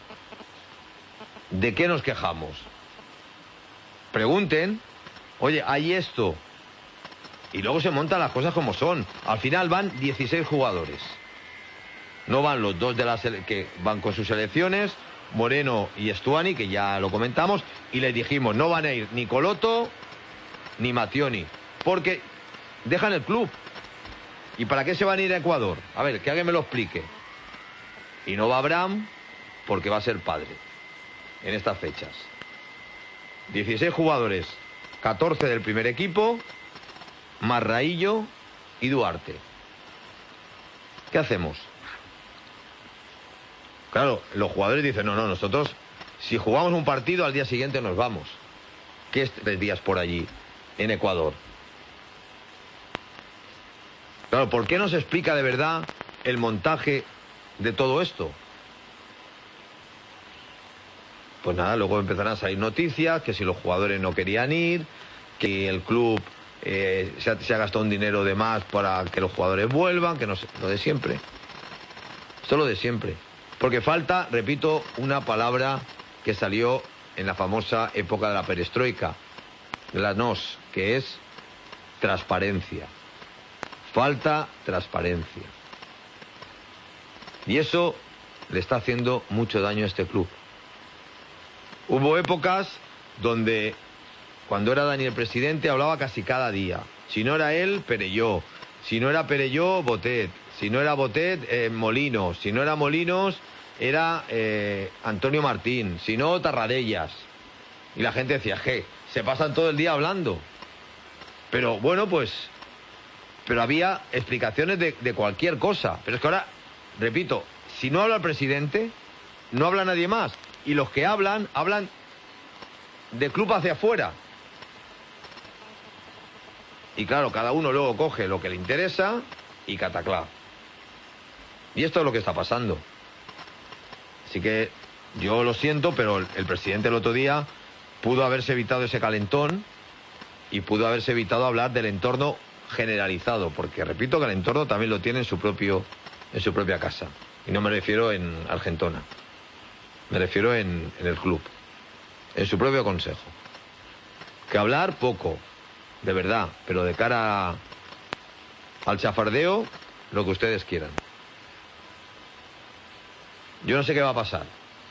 ¿de qué nos quejamos? Pregunten, oye, hay esto. Y luego se montan las cosas como son. Al final van dieciséis jugadores. No van los dos de las que van con sus selecciones, Moreno y Estuani, que ya lo comentamos, y les dijimos, no van a ir ni Coloto ni Mattioni, porque dejan el club. ¿Y para qué se van a ir a Ecuador? A ver, que alguien me lo explique. Y no va Abraham, porque va a ser padre en estas fechas. dieciséis jugadores, catorce del primer equipo, más Raillo y Duarte. ¿Qué hacemos? Claro, los jugadores dicen, no, no, nosotros, si jugamos un partido, al día siguiente nos vamos. ¿Qué es tres días por allí, en Ecuador? Claro, ¿por qué no se explica de verdad el montaje de todo esto? Pues nada, luego empezarán a salir noticias, que si los jugadores no querían ir, que el club eh, se, ha, se ha gastado un dinero de más para que los jugadores vuelvan, que no sé, lo de siempre. Esto es lo de siempre. Porque falta, repito, una palabra que salió en la famosa época de la perestroika, Glasnost, que es transparencia. Falta transparencia. Y eso le está haciendo mucho daño a este club. Hubo épocas donde, cuando era Daniel presidente, hablaba casi cada día. Si no era él, Perelló. Si no era Perelló, Botet. Si no era Botet, eh, Molinos. Si no era Molinos, era eh, Antonio Martín. Si no, Tarradellas. Y la gente decía, je, se pasan todo el día hablando. Pero bueno, pues... Pero había explicaciones de, de cualquier cosa. Pero es que ahora, repito, si no habla el presidente, no habla nadie más. Y los que hablan, hablan de club hacia afuera. Y claro, cada uno luego coge lo que le interesa y cataclá. Y esto es lo que está pasando. Así que yo lo siento, pero el, el presidente el otro día pudo haberse evitado ese calentón y pudo haberse evitado hablar del entorno generalizado, porque repito que el entorno también lo tiene en su propio, en su propia casa. Y no me refiero en Argentona. Me refiero en, en el club, en su propio consejo. Que hablar poco, de verdad, pero de cara a, al chafardeo, lo que ustedes quieran. Yo no sé qué va a pasar.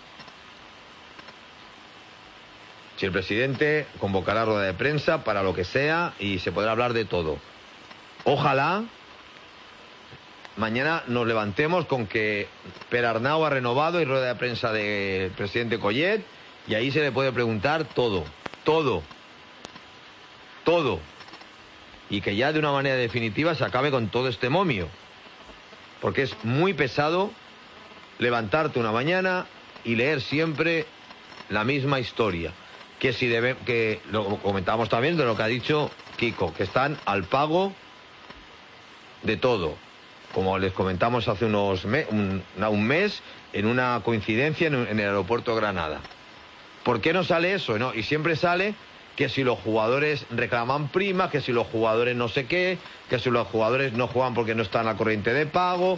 Si el presidente convocará rueda de prensa para lo que sea y se podrá hablar de todo. Ojalá mañana nos levantemos con que Perarnau ha renovado y rueda de prensa del presidente Collet, y ahí se le puede preguntar todo, todo, todo. Y que ya de una manera definitiva se acabe con todo este momio. Porque es muy pesado levantarte una mañana y leer siempre la misma historia. Que si debe, que lo comentamos también de lo que ha dicho Kiko, que están al pago de todo. Como les comentamos hace unos me, un, un mes, en una coincidencia en, en el aeropuerto de Granada. ¿Por qué no sale eso? No, y siempre sale que si los jugadores reclaman primas, que si los jugadores no sé qué, que si los jugadores no juegan porque no están a la corriente de pago.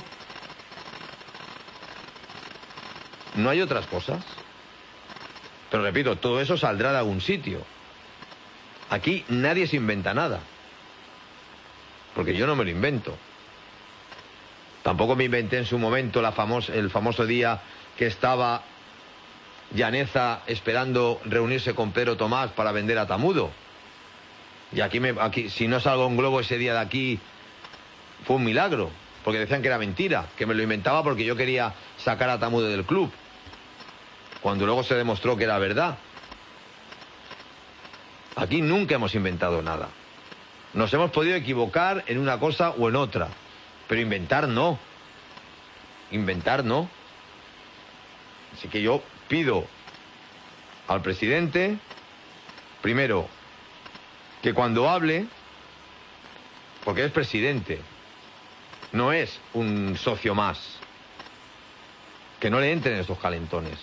No hay otras cosas. Pero repito, todo eso saldrá de algún sitio. Aquí nadie se inventa nada. Porque yo no me lo invento. Tampoco me inventé en su momento la famos, el famoso día que estaba Llaneza esperando reunirse con Pedro Tomás para vender a Tamudo. Y aquí, me, aquí, si no salgo en globo ese día de aquí, fue un milagro. Porque decían que era mentira, que me lo inventaba porque yo quería sacar a Tamudo del club. Cuando luego se demostró que era verdad. Aquí nunca hemos inventado nada. Nos hemos podido equivocar en una cosa o en otra. Pero inventar no. Inventar no. Así que yo pido al presidente, primero, que cuando hable, porque es presidente, no es un socio más, que no le entren estos calentones.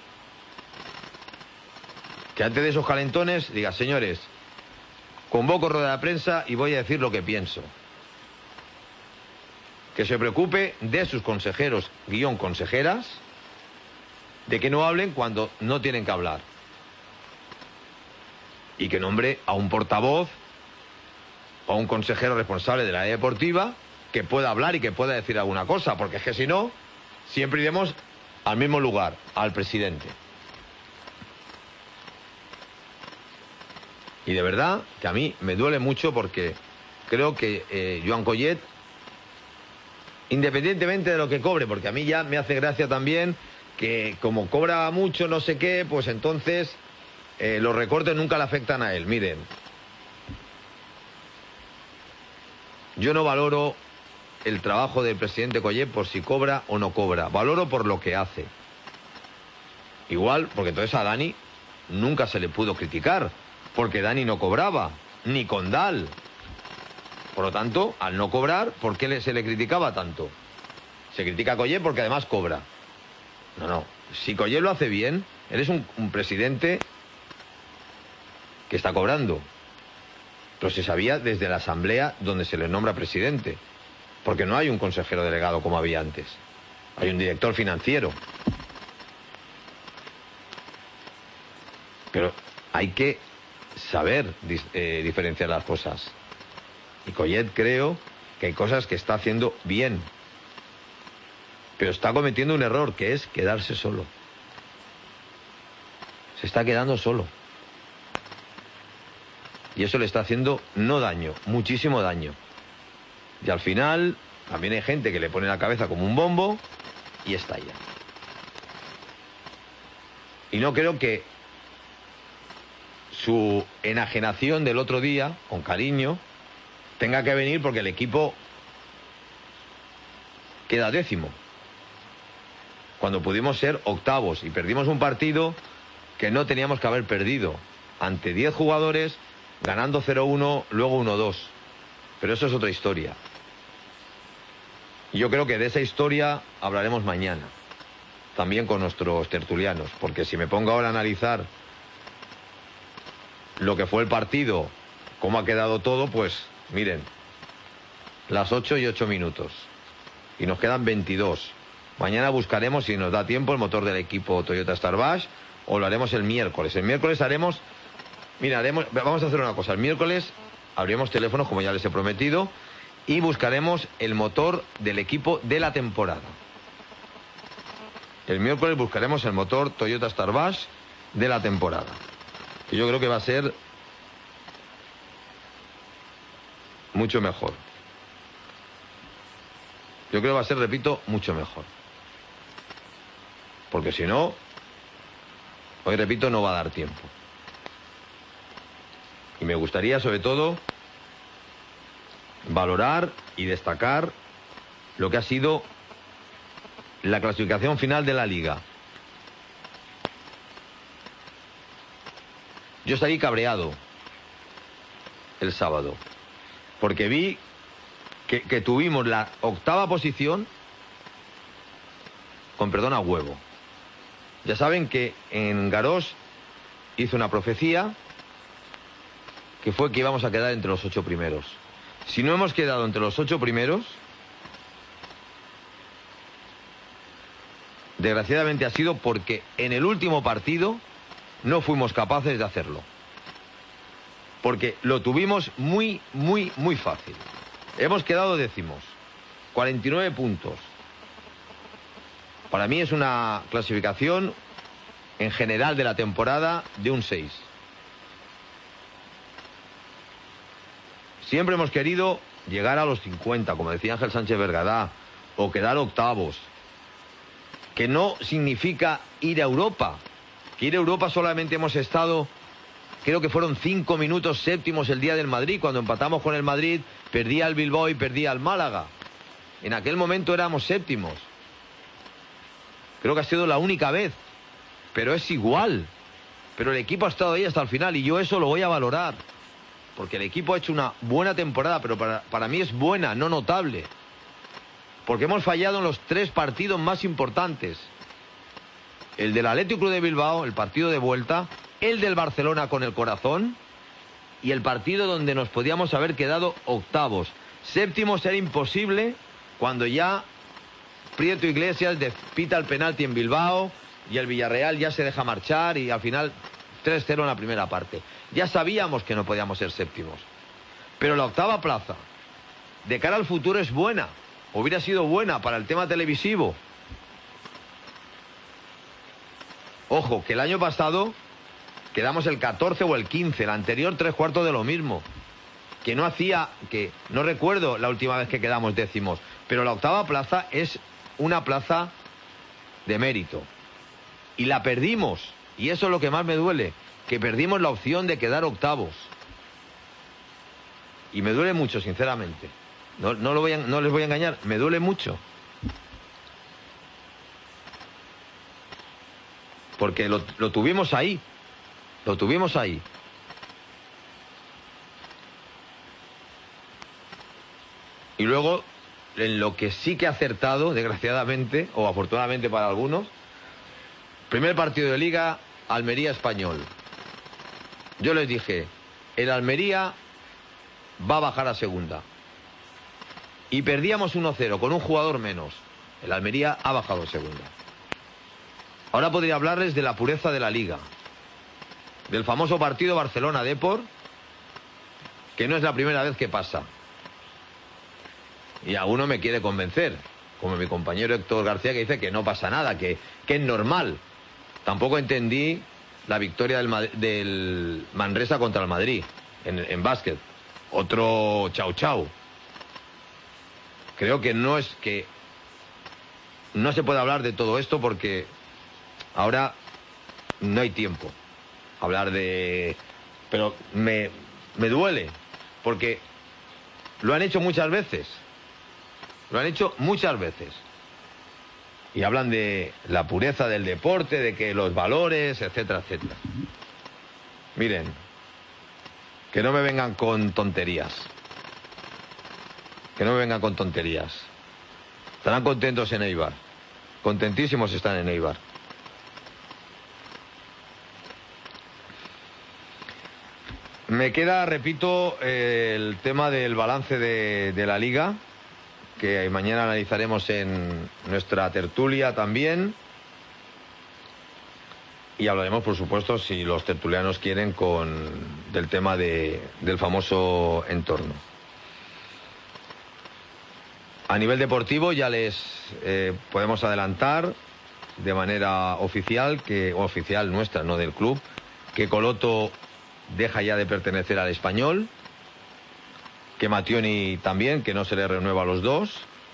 Que antes de esos calentones diga, señores, convoco rueda de prensa y voy a decir lo que pienso. Que se preocupe de sus consejeros, guión consejeras, de que no hablen cuando no tienen que hablar. Y que nombre a un portavoz o a un consejero responsable de la área deportiva que pueda hablar y que pueda decir alguna cosa, porque es que si no, siempre iremos al mismo lugar, al presidente. Y de verdad que a mí me duele mucho porque creo que eh, Joan Collet, independientemente de lo que cobre, porque a mí ya me hace gracia también que como cobra mucho no sé qué, pues entonces eh, los recortes nunca le afectan a él. Miren, yo no valoro el trabajo del presidente Collet por si cobra o no cobra, valoro por lo que hace. Igual, porque entonces a Dani nunca se le pudo criticar, porque Dani no cobraba, ni Condal. Por lo tanto, al no cobrar, ¿por qué le, se le criticaba tanto? Se critica a Collet porque además cobra. No, no. Si Collet lo hace bien, él es un, un presidente que está cobrando. Pero se sabía desde la asamblea donde se le nombra presidente. Porque no hay un consejero delegado como había antes. Hay un director financiero. Pero hay que saber eh, diferenciar las cosas. Y Collet creo que hay cosas que está haciendo bien. Pero está cometiendo un error, que es quedarse solo. Se está quedando solo. Y eso le está haciendo no daño, muchísimo daño. Y al final también hay gente que le pone la cabeza como un bombo y estalla. Y no creo que su enajenación del otro día, con cariño, tenga que venir porque el equipo queda décimo. Cuando pudimos ser octavos y perdimos un partido que no teníamos que haber perdido. Ante diez jugadores, ganando cero uno, luego uno dos. Pero eso es otra historia. Y yo creo que de esa historia hablaremos mañana. También con nuestros tertulianos. Porque si me pongo ahora a analizar lo que fue el partido, cómo ha quedado todo, pues miren, las ocho y ocho minutos. Y nos quedan veintidós. Mañana buscaremos, si nos da tiempo, el motor del equipo Toyota Starbash, o lo haremos el miércoles. El miércoles haremos... Mira, haremos, vamos a hacer una cosa. El miércoles abriremos teléfonos, como ya les he prometido, y buscaremos el motor del equipo de la temporada. El miércoles buscaremos el motor Toyota Starbash de la temporada. Y yo creo que va a ser mucho mejor. Yo creo que va a ser, repito, mucho mejor. Porque si no, hoy repito, no va a dar tiempo. Y me gustaría, sobre todo, valorar y destacar lo que ha sido la clasificación final de la Liga. Yo salí cabreado el sábado, porque vi que, que tuvimos la octava posición con perdón a huevo. Ya saben que en Garós hizo una profecía que fue que íbamos a quedar entre los ocho primeros. Si no hemos quedado entre los ocho primeros, desgraciadamente ha sido porque en el último partido no fuimos capaces de hacerlo. Porque lo tuvimos muy, muy, muy fácil. Hemos quedado décimos, cuarenta y nueve puntos. Para mí es una clasificación en general de la temporada de un seis. Siempre hemos querido llegar a los cincuenta, como decía Ángel Sánchez Vergadá, o quedar octavos. Que no significa ir a Europa. Que ir a Europa solamente hemos estado, creo que fueron cinco minutos séptimos el día del Madrid. Cuando empatamos con el Madrid, perdía al Bilbao y perdía al Málaga. En aquel momento éramos séptimos. Creo que ha sido la única vez. Pero es igual. Pero el equipo ha estado ahí hasta el final y yo eso lo voy a valorar. Porque el equipo ha hecho una buena temporada, pero para, para mí es buena, no notable. Porque hemos fallado en los tres partidos más importantes. El del Athletic Club de Bilbao, el partido de vuelta, el del Barcelona con el corazón y el partido donde nos podíamos haber quedado octavos. Séptimos era imposible cuando ya Prieto Iglesias pita el penalti en Bilbao y el Villarreal ya se deja marchar y al final tres cero en la primera parte. Ya sabíamos que no podíamos ser séptimos. Pero la octava plaza, de cara al futuro, es buena. Hubiera sido buena para el tema televisivo. Ojo, que el año pasado quedamos el catorce o el quince, el anterior tres cuartos de lo mismo. Que no hacía, que no recuerdo la última vez que quedamos décimos, pero la octava plaza es una plaza de mérito. Y la perdimos. Y eso es lo que más me duele, que perdimos la opción de quedar octavos. Y me duele mucho, sinceramente. No, no, lo voy a, no les voy a engañar, me duele mucho. Porque lo, lo tuvimos ahí. Lo tuvimos ahí. Y luego, en lo que sí que ha acertado, desgraciadamente, o afortunadamente para algunos, primer partido de Liga, Almería Español. Yo les dije, el Almería va a bajar a segunda. Y perdíamos uno cero con un jugador menos. El Almería ha bajado a segunda. Ahora podría hablarles de la pureza de la Liga. Del famoso partido Barcelona-Depor, que no es la primera vez que pasa. Y a uno me quiere convencer, como mi compañero Héctor García, que dice que no pasa nada, que, que es normal. Tampoco entendí la victoria del, del Manresa contra el Madrid en, en básquet. Otro chau chau. Creo que no es que no se puede hablar de todo esto porque ahora no hay tiempo. Hablar de... Pero me, me duele porque lo han hecho muchas veces. Lo han hecho muchas veces. Y hablan de la pureza del deporte, de que los valores, etcétera, etcétera. Miren, que no me vengan con tonterías. Que no me vengan con tonterías. Estarán contentos en Eibar. Contentísimos están en Eibar. Me queda, repito, eh, el tema del balance de, de la Liga, que mañana analizaremos en nuestra tertulia también. Y hablaremos, por supuesto, si los tertulianos quieren, con del tema de, del famoso entorno. A nivel deportivo ya les eh, podemos adelantar de manera oficial, que oficial nuestra, no del club, que Coloto deja ya de pertenecer al Español, que Mattioni también, que no se le renueva a los dos,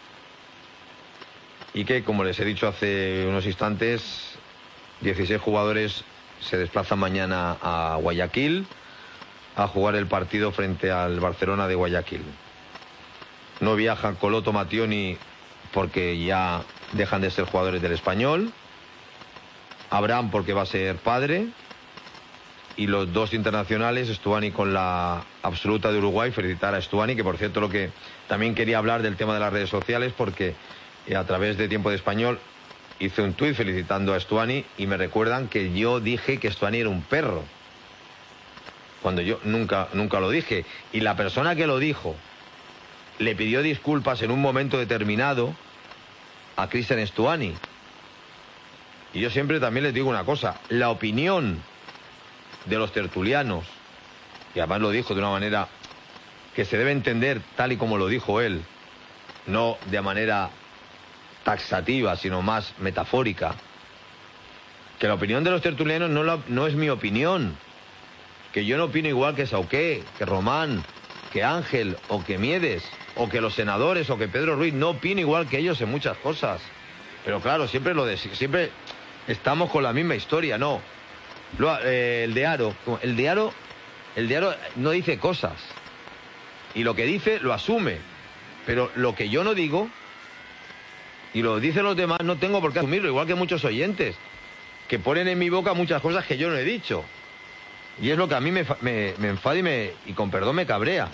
y que, como les he dicho hace unos instantes, dieciséis jugadores se desplazan mañana a Guayaquil a jugar el partido frente al Barcelona de Guayaquil. No viajan Coloto, Mattioni, porque ya dejan de ser jugadores del Español. Abraham, porque va a ser padre. Y los dos internacionales, Stuani con la absoluta de Uruguay. Felicitar a Stuani, que por cierto lo que también quería hablar del tema de las redes sociales, porque a través de Tiempo de Español hice un tuit felicitando a Stuani y me recuerdan que yo dije que Stuani era un perro, cuando yo nunca, nunca lo dije. Y la persona que lo dijo le pidió disculpas en un momento determinado a Cristian Stuani. Y yo siempre también les digo una cosa, la opinión de los tertulianos, y además lo dijo de una manera que se debe entender tal y como lo dijo él, no de manera taxativa, sino más metafórica, que la opinión de los tertulianos no, la, no es mi opinión, que yo no opino igual que Sauqué, que Román, que Ángel o que Miedes, o que los senadores o que Pedro Ruiz, no opino igual que ellos en muchas cosas. Pero claro, siempre lo de, siempre estamos con la misma historia, no. Lo, eh, el de Aro, el de Aro, el de Aro no dice cosas. Y lo que dice lo asume. Pero lo que yo no digo, y lo dicen los demás, no tengo por qué asumirlo, igual que muchos oyentes, que ponen en mi boca muchas cosas que yo no he dicho. Y es lo que a mí me, me, me enfada y, me, y con perdón me cabrea.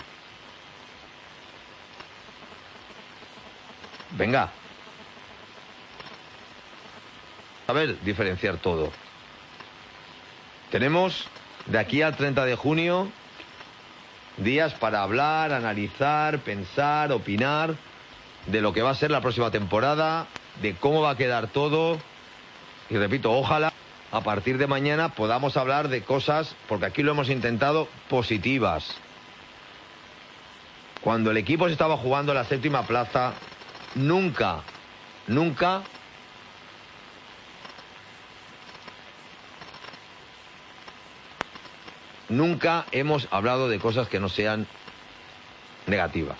Venga. A ver, diferenciar todo. Tenemos de aquí al treinta de junio días para hablar, analizar, pensar, opinar de lo que va a ser la próxima temporada, de cómo va a quedar todo. Y repito, ojalá a partir de mañana podamos hablar de cosas, porque aquí lo hemos intentado, positivas. Cuando el equipo se estaba jugando la séptima plaza, nunca, nunca Nunca hemos hablado de cosas que no sean negativas.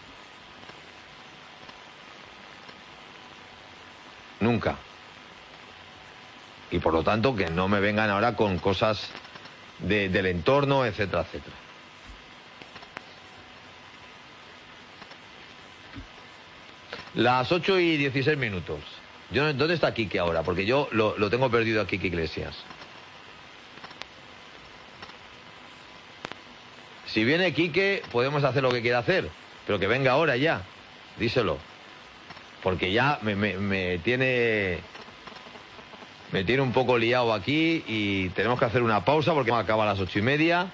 Nunca. Y por lo tanto, que no me vengan ahora con cosas de, del entorno, etcétera, etcétera. Las ocho y dieciséis minutos. Yo, ¿dónde está Quique ahora? Porque yo lo, lo tengo perdido a Quique Iglesias. Si viene Quique, podemos hacer lo que quiera hacer, pero que venga ahora ya. Díselo. Porque ya me, me, me tiene... Me tiene un poco liado aquí y tenemos que hacer una pausa porque acaba a las ocho y media.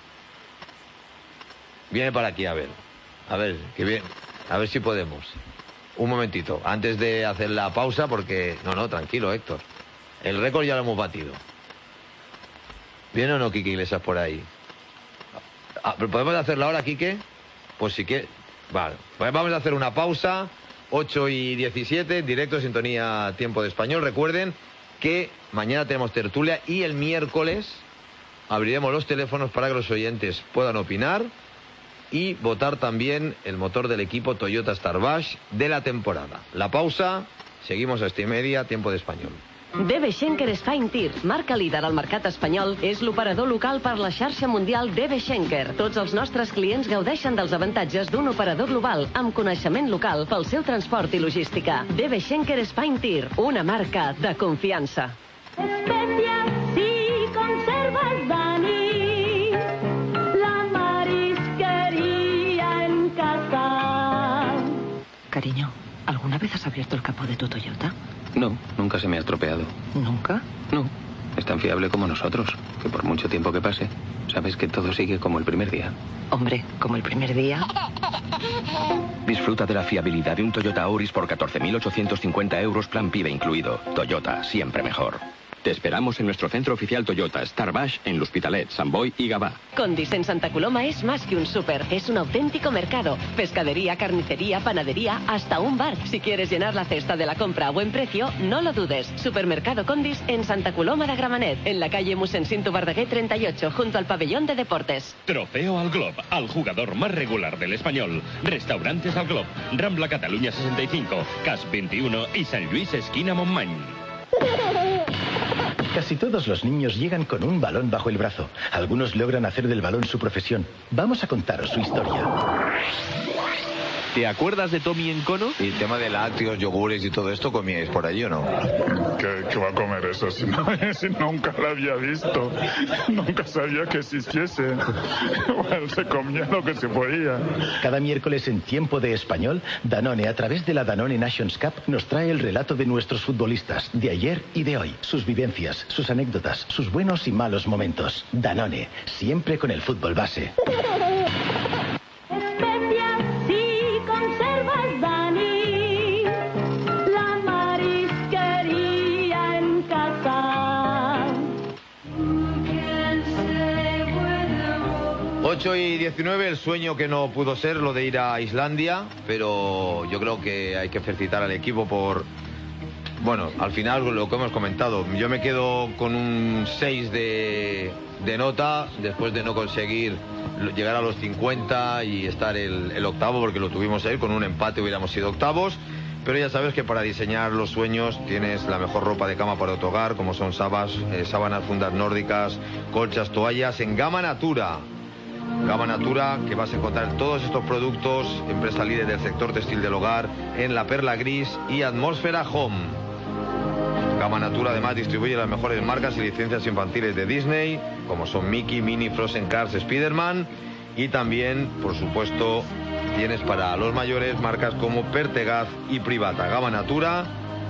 Viene para aquí, a ver. A ver, que bien. A ver si podemos. Un momentito, antes de hacer la pausa, porque... No, no, tranquilo, Héctor. El récord ya lo hemos batido. ¿Viene o no Quique Iglesias por ahí? Ah, ¿podemos hacerla ahora, Quique? Pues sí que... Vale, pues vamos a hacer una pausa. ocho y diecisiete, directo, sintonía, tiempo de español. Recuerden que mañana tenemos tertulia y el miércoles abriremos los teléfonos para que los oyentes puedan opinar y votar también el motor del equipo Toyota Starbash de la temporada. La pausa, seguimos a esta y media, tiempo de español. D B Schenker Spine Tir, marca líder al mercat espanyol, és l'operador local per la xarxa mundial D B Schenker. Tots els nostres clients gaudeixen dels avantatges d'un operador global amb coneixement local pel seu transport i logística. D B Schenker Spine Tir, una marca de confiança. Especias y conservas Dani, la marisquería en casa. Cariño, ¿alguna vez has abierto el capó de tu Toyota? No, nunca se me ha estropeado. ¿Nunca? No, es tan fiable como nosotros, que por mucho tiempo que pase, sabes que todo sigue como el primer día. Hombre, como el primer día. Disfruta de la fiabilidad de un Toyota Auris por catorce mil ochocientos cincuenta euros, plan PIB incluido. Toyota, siempre mejor. Te esperamos en nuestro centro oficial Toyota Starbash en L'Hospitalet, Sant Boi y Gavà. Condis en Santa Coloma es más que un súper, es un auténtico mercado. Pescadería, carnicería, panadería, hasta un bar. Si quieres llenar la cesta de la compra a buen precio, no lo dudes. Supermercado Condis en Santa Coloma de Gramenet, en la calle Mossèn Cinto Verdaguer treinta y ocho, junto al pabellón de deportes. Trofeo al Glob, al jugador más regular del español. Restaurantes al Glob, Rambla Cataluña sesenta y cinco, Cas veintiuno y San Luis esquina Montmany. Casi todos los niños llegan con un balón bajo el brazo. Algunos logran hacer del balón su profesión. Vamos a contaros su historia. ¿Te acuerdas de Tommy en Cono? ¿Y el tema de lácteos, yogures y todo esto comíais por allí o no? ¿Qué, qué va a comer eso? Si, no, si nunca lo había visto. Nunca sabía que existiese. Bueno, se comía lo que se podía. Cada miércoles en Tiempo de Español, Danone, a través de la Danone Nations Cup, nos trae el relato de nuestros futbolistas, de ayer y de hoy. Sus vivencias, sus anécdotas, sus buenos y malos momentos. Danone, siempre con el fútbol base. ocho y diecinueve, el sueño que no pudo ser, lo de ir a Islandia, pero yo creo que hay que felicitar al equipo por... Bueno, al final lo que hemos comentado, yo me quedo con un seis de, de nota, después de no conseguir llegar a los cincuenta y estar el, el octavo, porque lo tuvimos ahí, con un empate hubiéramos sido octavos. Pero ya sabes que para diseñar los sueños tienes la mejor ropa de cama para tu hogar, como son sabas, eh, sábanas, fundas nórdicas, colchas, toallas, en Gama Natura. Gama Natura, que vas a encontrar todos estos productos, empresa líder del sector textil del hogar, en La Perla Gris y Atmósfera Home. Gama Natura además distribuye las mejores marcas y licencias infantiles de Disney, como son Mickey, Minnie, Frozen Cars, Spider-Man, y también, por supuesto, tienes para los mayores marcas como Pertegaz y Privata. Gama Natura,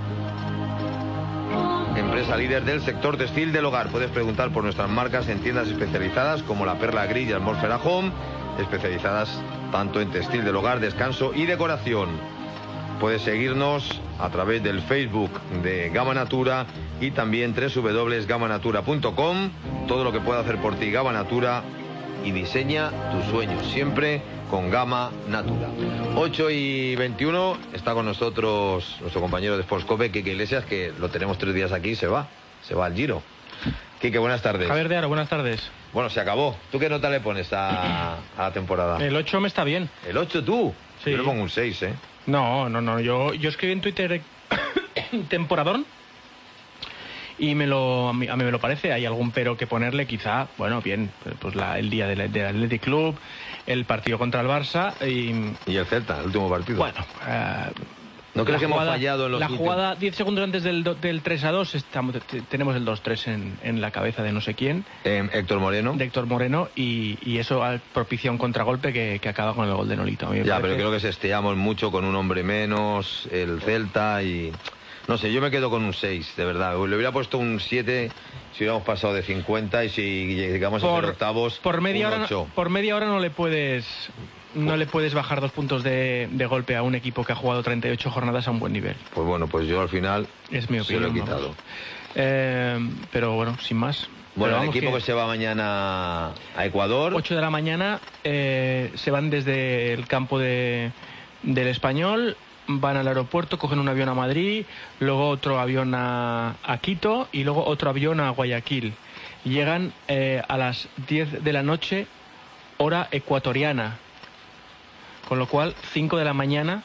empresa líder del sector textil del hogar. Puedes preguntar por nuestras marcas en tiendas especializadas como La Perla Gris y Atmósfera Home, especializadas tanto en textil del hogar, descanso y decoración. Puedes seguirnos a través del Facebook de Gama Natura y también doble u doble u doble u punto gama natura punto com. Todo lo que pueda hacer por ti Gama Natura, y diseña tus sueños siempre con Gama Natura. ocho y veintiuno, está con nosotros nuestro compañero de Sportscope, Quique Iglesias, que lo tenemos tres días aquí y se va, se va al Giro. Quique, buenas tardes. Javier de Aro, buenas tardes. Bueno, se acabó. ¿Tú qué nota le pones a, a la temporada? El ocho me está bien. ¿El ocho tú? Sí. Yo le pongo un seis, ¿eh? No, no, no, yo, yo escribí en Twitter temporadón y me lo, a mí, a mí me lo parece. Hay algún pero que ponerle, quizá, bueno, bien, pues la, el día del, del Athletic Club, el partido contra el Barça y... Y el Celta, el último partido. Bueno, eh, ¿no crees que jugada, hemos fallado en los La últimos... jugada diez segundos antes del, del tres a dos, estamos, tenemos el dos tres en, en la cabeza de no sé quién. Eh, Héctor Moreno. De Héctor Moreno, y, y eso propicia un contragolpe que, que acaba con el gol de Nolito. A mí me ya, parece... pero creo que sesteamos mucho con un hombre menos, el Celta y... No sé, yo me quedo con un seis, de verdad. Le hubiera puesto un siete si hubiéramos pasado de cincuenta y si llegamos a ser octavos, por media un hora ocho. Por media hora no le puedes... No le puedes bajar dos puntos de, de golpe a un equipo que ha jugado treinta y ocho jornadas a un buen nivel. Pues bueno, pues yo al final es mi opinión, se lo he quitado. Eh, pero bueno, sin más. Bueno, el equipo que... que se va mañana a Ecuador. ocho de la mañana, eh, se van desde el campo de, del Español, van al aeropuerto, cogen un avión a Madrid, luego otro avión a, a Quito y luego otro avión a Guayaquil. Llegan eh, a las diez de la noche, hora ecuatoriana. Con lo cual, cinco de la mañana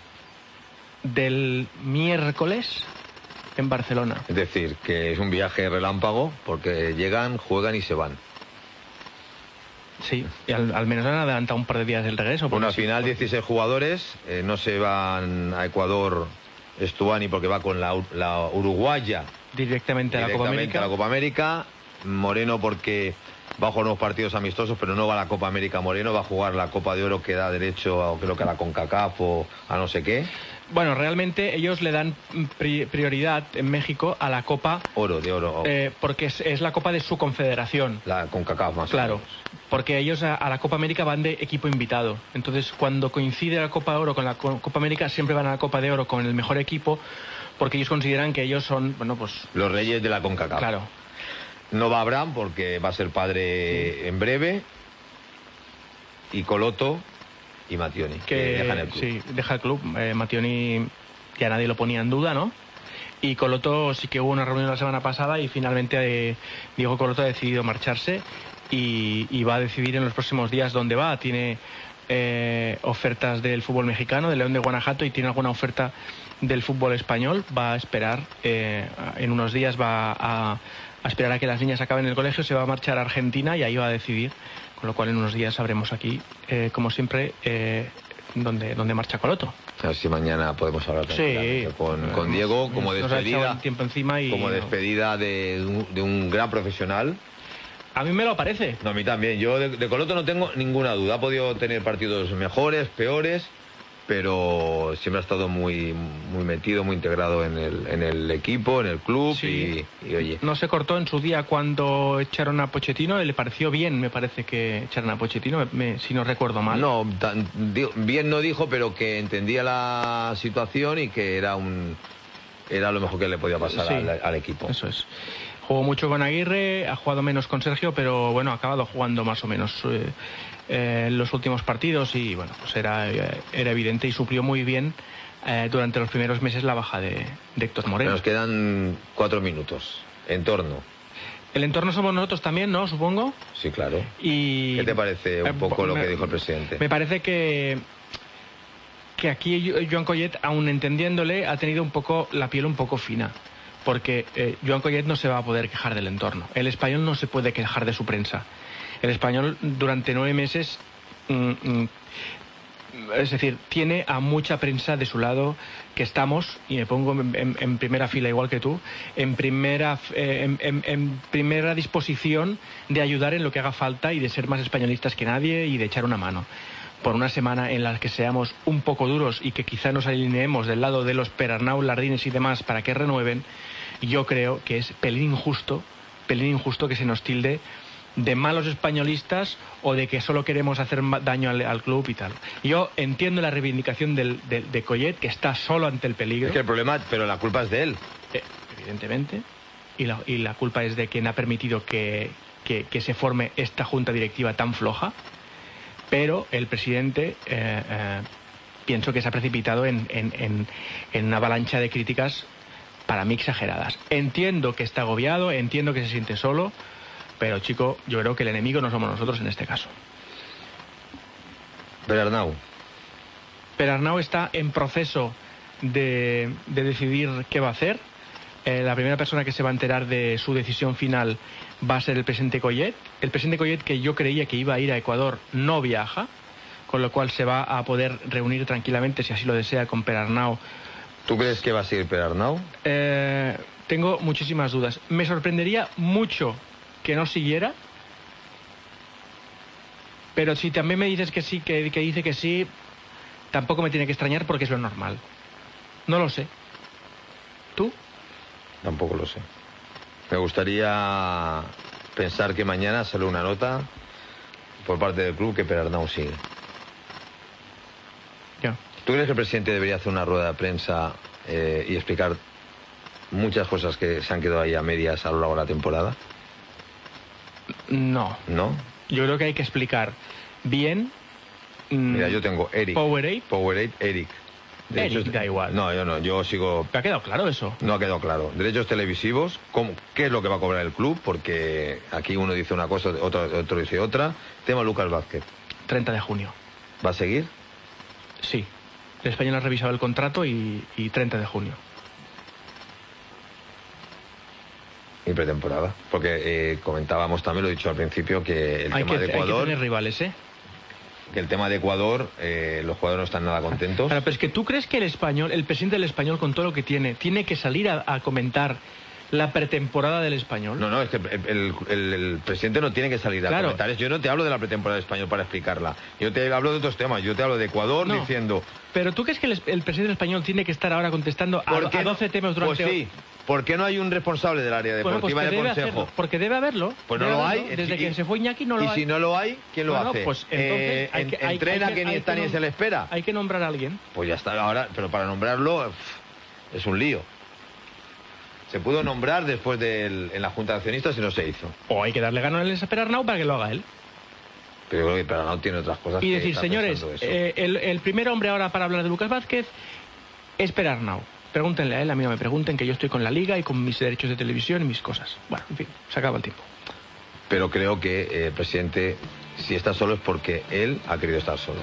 del miércoles en Barcelona. Es decir, que es un viaje relámpago porque llegan, juegan y se van. Sí, y al, al menos han adelantado un par de días el regreso. Bueno, al sí, final porque... dieciséis jugadores, eh, no se van a Ecuador Estuani porque va con la, la uruguaya. Directamente, a la Copa América. a la Copa América. Moreno porque va a jugar unos partidos amistosos, pero no va a la Copa América Moreno, va a jugar la Copa de Oro que da derecho a, creo que a la CONCACAF o a no sé qué. Bueno, realmente ellos le dan pri prioridad en México a la Copa Oro, de Oro. Eh, porque es, es la Copa de su confederación. La CONCACAF más. Claro, porque ellos a, a la Copa América van de equipo invitado. Entonces, cuando coincide la Copa de Oro con la Copa América, siempre van a la Copa de Oro con el mejor equipo, porque ellos consideran que ellos son, bueno, pues... los reyes de la CONCACAF. Claro. No va Abraham porque va a ser padre sí. en breve. Y Coloto y Mattioni, que, que dejan el club. Sí, deja el club. Eh, Mattioni ya nadie lo ponía en duda, ¿no? Y Coloto sí que hubo una reunión la semana pasada y finalmente eh, Diego Coloto ha decidido marcharse y, y va a decidir en los próximos días dónde va. Tiene eh, ofertas del fútbol mexicano, del León de Guanajuato, y tiene alguna oferta del fútbol español. Va a esperar, eh, en unos días va a... a esperar a que las niñas acaben el colegio, se va a marchar a Argentina y ahí va a decidir, con lo cual en unos días sabremos aquí, eh, como siempre, eh, dónde, dónde marcha Coloto. A ver si mañana podemos hablar sí, con, con Diego como nos despedida, el tiempo encima y, como despedida de, de, un, de un gran profesional. A mí me lo parece. No, a mí también. Yo de, de Coloto no tengo ninguna duda. Ha podido tener partidos mejores, peores, pero siempre ha estado muy muy metido, muy integrado en el, en el equipo, en el club. Sí. y, y oye. No se cortó en su día cuando echaron a Pochettino, le pareció bien, me parece que echaron a Pochettino, me, si no recuerdo mal. No, tan, di, bien no dijo, pero que entendía la situación y que era un era lo mejor que le podía pasar sí, al, al equipo. Eso es. Jugó mucho con Aguirre, ha jugado menos con Sergio, pero bueno, ha acabado jugando más o menos eh, eh, los últimos partidos y bueno, pues era, era evidente y suplió muy bien eh, durante los primeros meses la baja de, de Héctor Moreno. Nos quedan cuatro minutos. Entorno. El entorno somos nosotros también, ¿no? Supongo. Sí, claro. Y ¿qué te parece un poco eh, lo que dijo el presidente? Me parece que que aquí Joan Collet, aun entendiéndole, ha tenido un poco la piel un poco fina. Porque eh, Joan Collet no se va a poder quejar del entorno. El español no se puede quejar de su prensa. El español durante nueve meses, mm, mm, es decir, tiene a mucha prensa de su lado, que estamos, y me pongo en, en, en primera fila igual que tú, en primera, eh, en, en, en primera disposición de ayudar en lo que haga falta y de ser más españolistas que nadie y de echar una mano. Por una semana en la que seamos un poco duros y que quizá nos alineemos del lado de los Perarnau, Lardines y demás para que renueven, yo creo que es pelín injusto, pelín injusto que se nos tilde de malos españolistas o de que solo queremos hacer daño al, al club y tal. Yo entiendo la reivindicación del, de, de Collet, que está solo ante el peligro. Es que el problema, pero la culpa es de él. Eh, evidentemente. Y la, y la culpa es de quien ha permitido que, que, que se forme esta junta directiva tan floja. Pero el presidente eh, eh, pienso que se ha precipitado en, en, en, en una avalancha de críticas para mí exageradas. Entiendo que está agobiado, entiendo que se siente solo, pero chico, yo creo que el enemigo no somos nosotros en este caso. Perarnau. Perarnau está en proceso de, de decidir qué va a hacer. Eh, la primera persona que se va a enterar de su decisión final va a ser el presidente Collet. El presidente Collet, que yo creía que iba a ir a Ecuador, no viaja, con lo cual se va a poder reunir tranquilamente, si así lo desea, con Per Arnau. ¿Tú crees que va a seguir Per Arnau? Eh, tengo muchísimas dudas. Me sorprendería mucho que no siguiera, pero si también me dices que sí, que, que dice que sí, tampoco me tiene que extrañar porque es lo normal. No lo sé. ¿Tú? Tampoco lo sé. Me gustaría pensar que mañana sale una nota por parte del club que Per Arnau sigue. Ya. ¿Tú crees que el presidente debería hacer una rueda de prensa eh, y explicar muchas cosas que se han quedado ahí a medias a lo largo de la temporada? No. ¿No? Yo creo que hay que explicar bien. Mmm, Mira, yo tengo Eric. Powerade. Powerade, Eric. Eric, da igual. No, yo no, yo sigo... ¿Te ha quedado claro eso? No ha quedado claro. Derechos televisivos, ¿cómo, ¿qué es lo que va a cobrar el club? Porque aquí uno dice una cosa, otro, otro dice otra. Tema Lucas Vázquez. treinta de junio. ¿Va a seguir? Sí. El Español ha revisado el contrato y, y treinta de junio. Y pretemporada. Porque eh, comentábamos también, lo he dicho al principio, que el hay tema que, de Ecuador... Hay que tener rivales, ¿eh? Que el tema de Ecuador, eh, los jugadores no están nada contentos. Pero, pero es que tú crees que el español, el presidente del Español, con todo lo que tiene, tiene que salir a, a comentar la pretemporada del Español. No, no, es que el, el, el, el presidente no tiene que salir a claro. comentar. Yo no te hablo de la pretemporada del Español para explicarla. Yo te hablo de otros temas. Yo te hablo de Ecuador no. diciendo... Pero tú crees que el, el presidente del Español tiene que estar ahora contestando a, a doce temas durante... Pues sí. ¿Por qué no hay un responsable del área deportiva bueno, pues del Consejo? Hacerlo, porque debe haberlo. Pues no debe lo haberlo. hay. Desde y, que se fue Iñaki no lo y hay. Y si no lo hay, ¿quién lo bueno, hace? Pues entonces eh, hay que, hay, entrena hay que, que ni está ni se le espera. Hay que nombrar a alguien. Pues ya está ahora, pero para nombrarlo es un lío. Se pudo nombrar después del, en la Junta de Accionistas y no se hizo. O hay que darle ganas a Per Arnau para que lo haga él. Pero yo creo que Per Arnau tiene otras cosas. Y que decir, señores, eh, el, el primer hombre ahora para hablar de Lucas Vázquez es Per Arnau. Pregúntenle a él, a mí no me pregunten, que yo estoy con la liga y con mis derechos de televisión y mis cosas. Bueno, en fin, se acaba el tiempo. Pero creo que eh, el presidente, si está solo es porque él ha querido estar solo.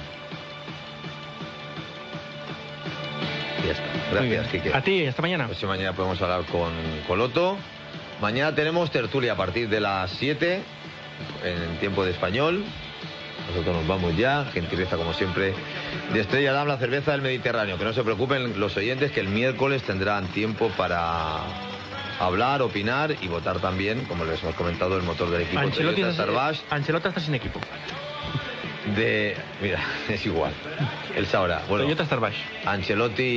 Y ya está. Gracias, Quique. A ti, hasta mañana. Pues si mañana podemos hablar con Coloto. Mañana tenemos tertulia a partir de las siete, en tiempo de español. Nosotros nos vamos ya, gentileza como siempre de Estrella Damm, la cerveza del Mediterráneo. Que no se preocupen los oyentes, que el miércoles tendrán tiempo para hablar, opinar y votar también, como les hemos comentado, el motor del equipo Ancelotti Toyota Starbash. Ancelotti está sin equipo. De, mira, es igual. El Saura. Bueno, Toyota Starbash. Ancelotti.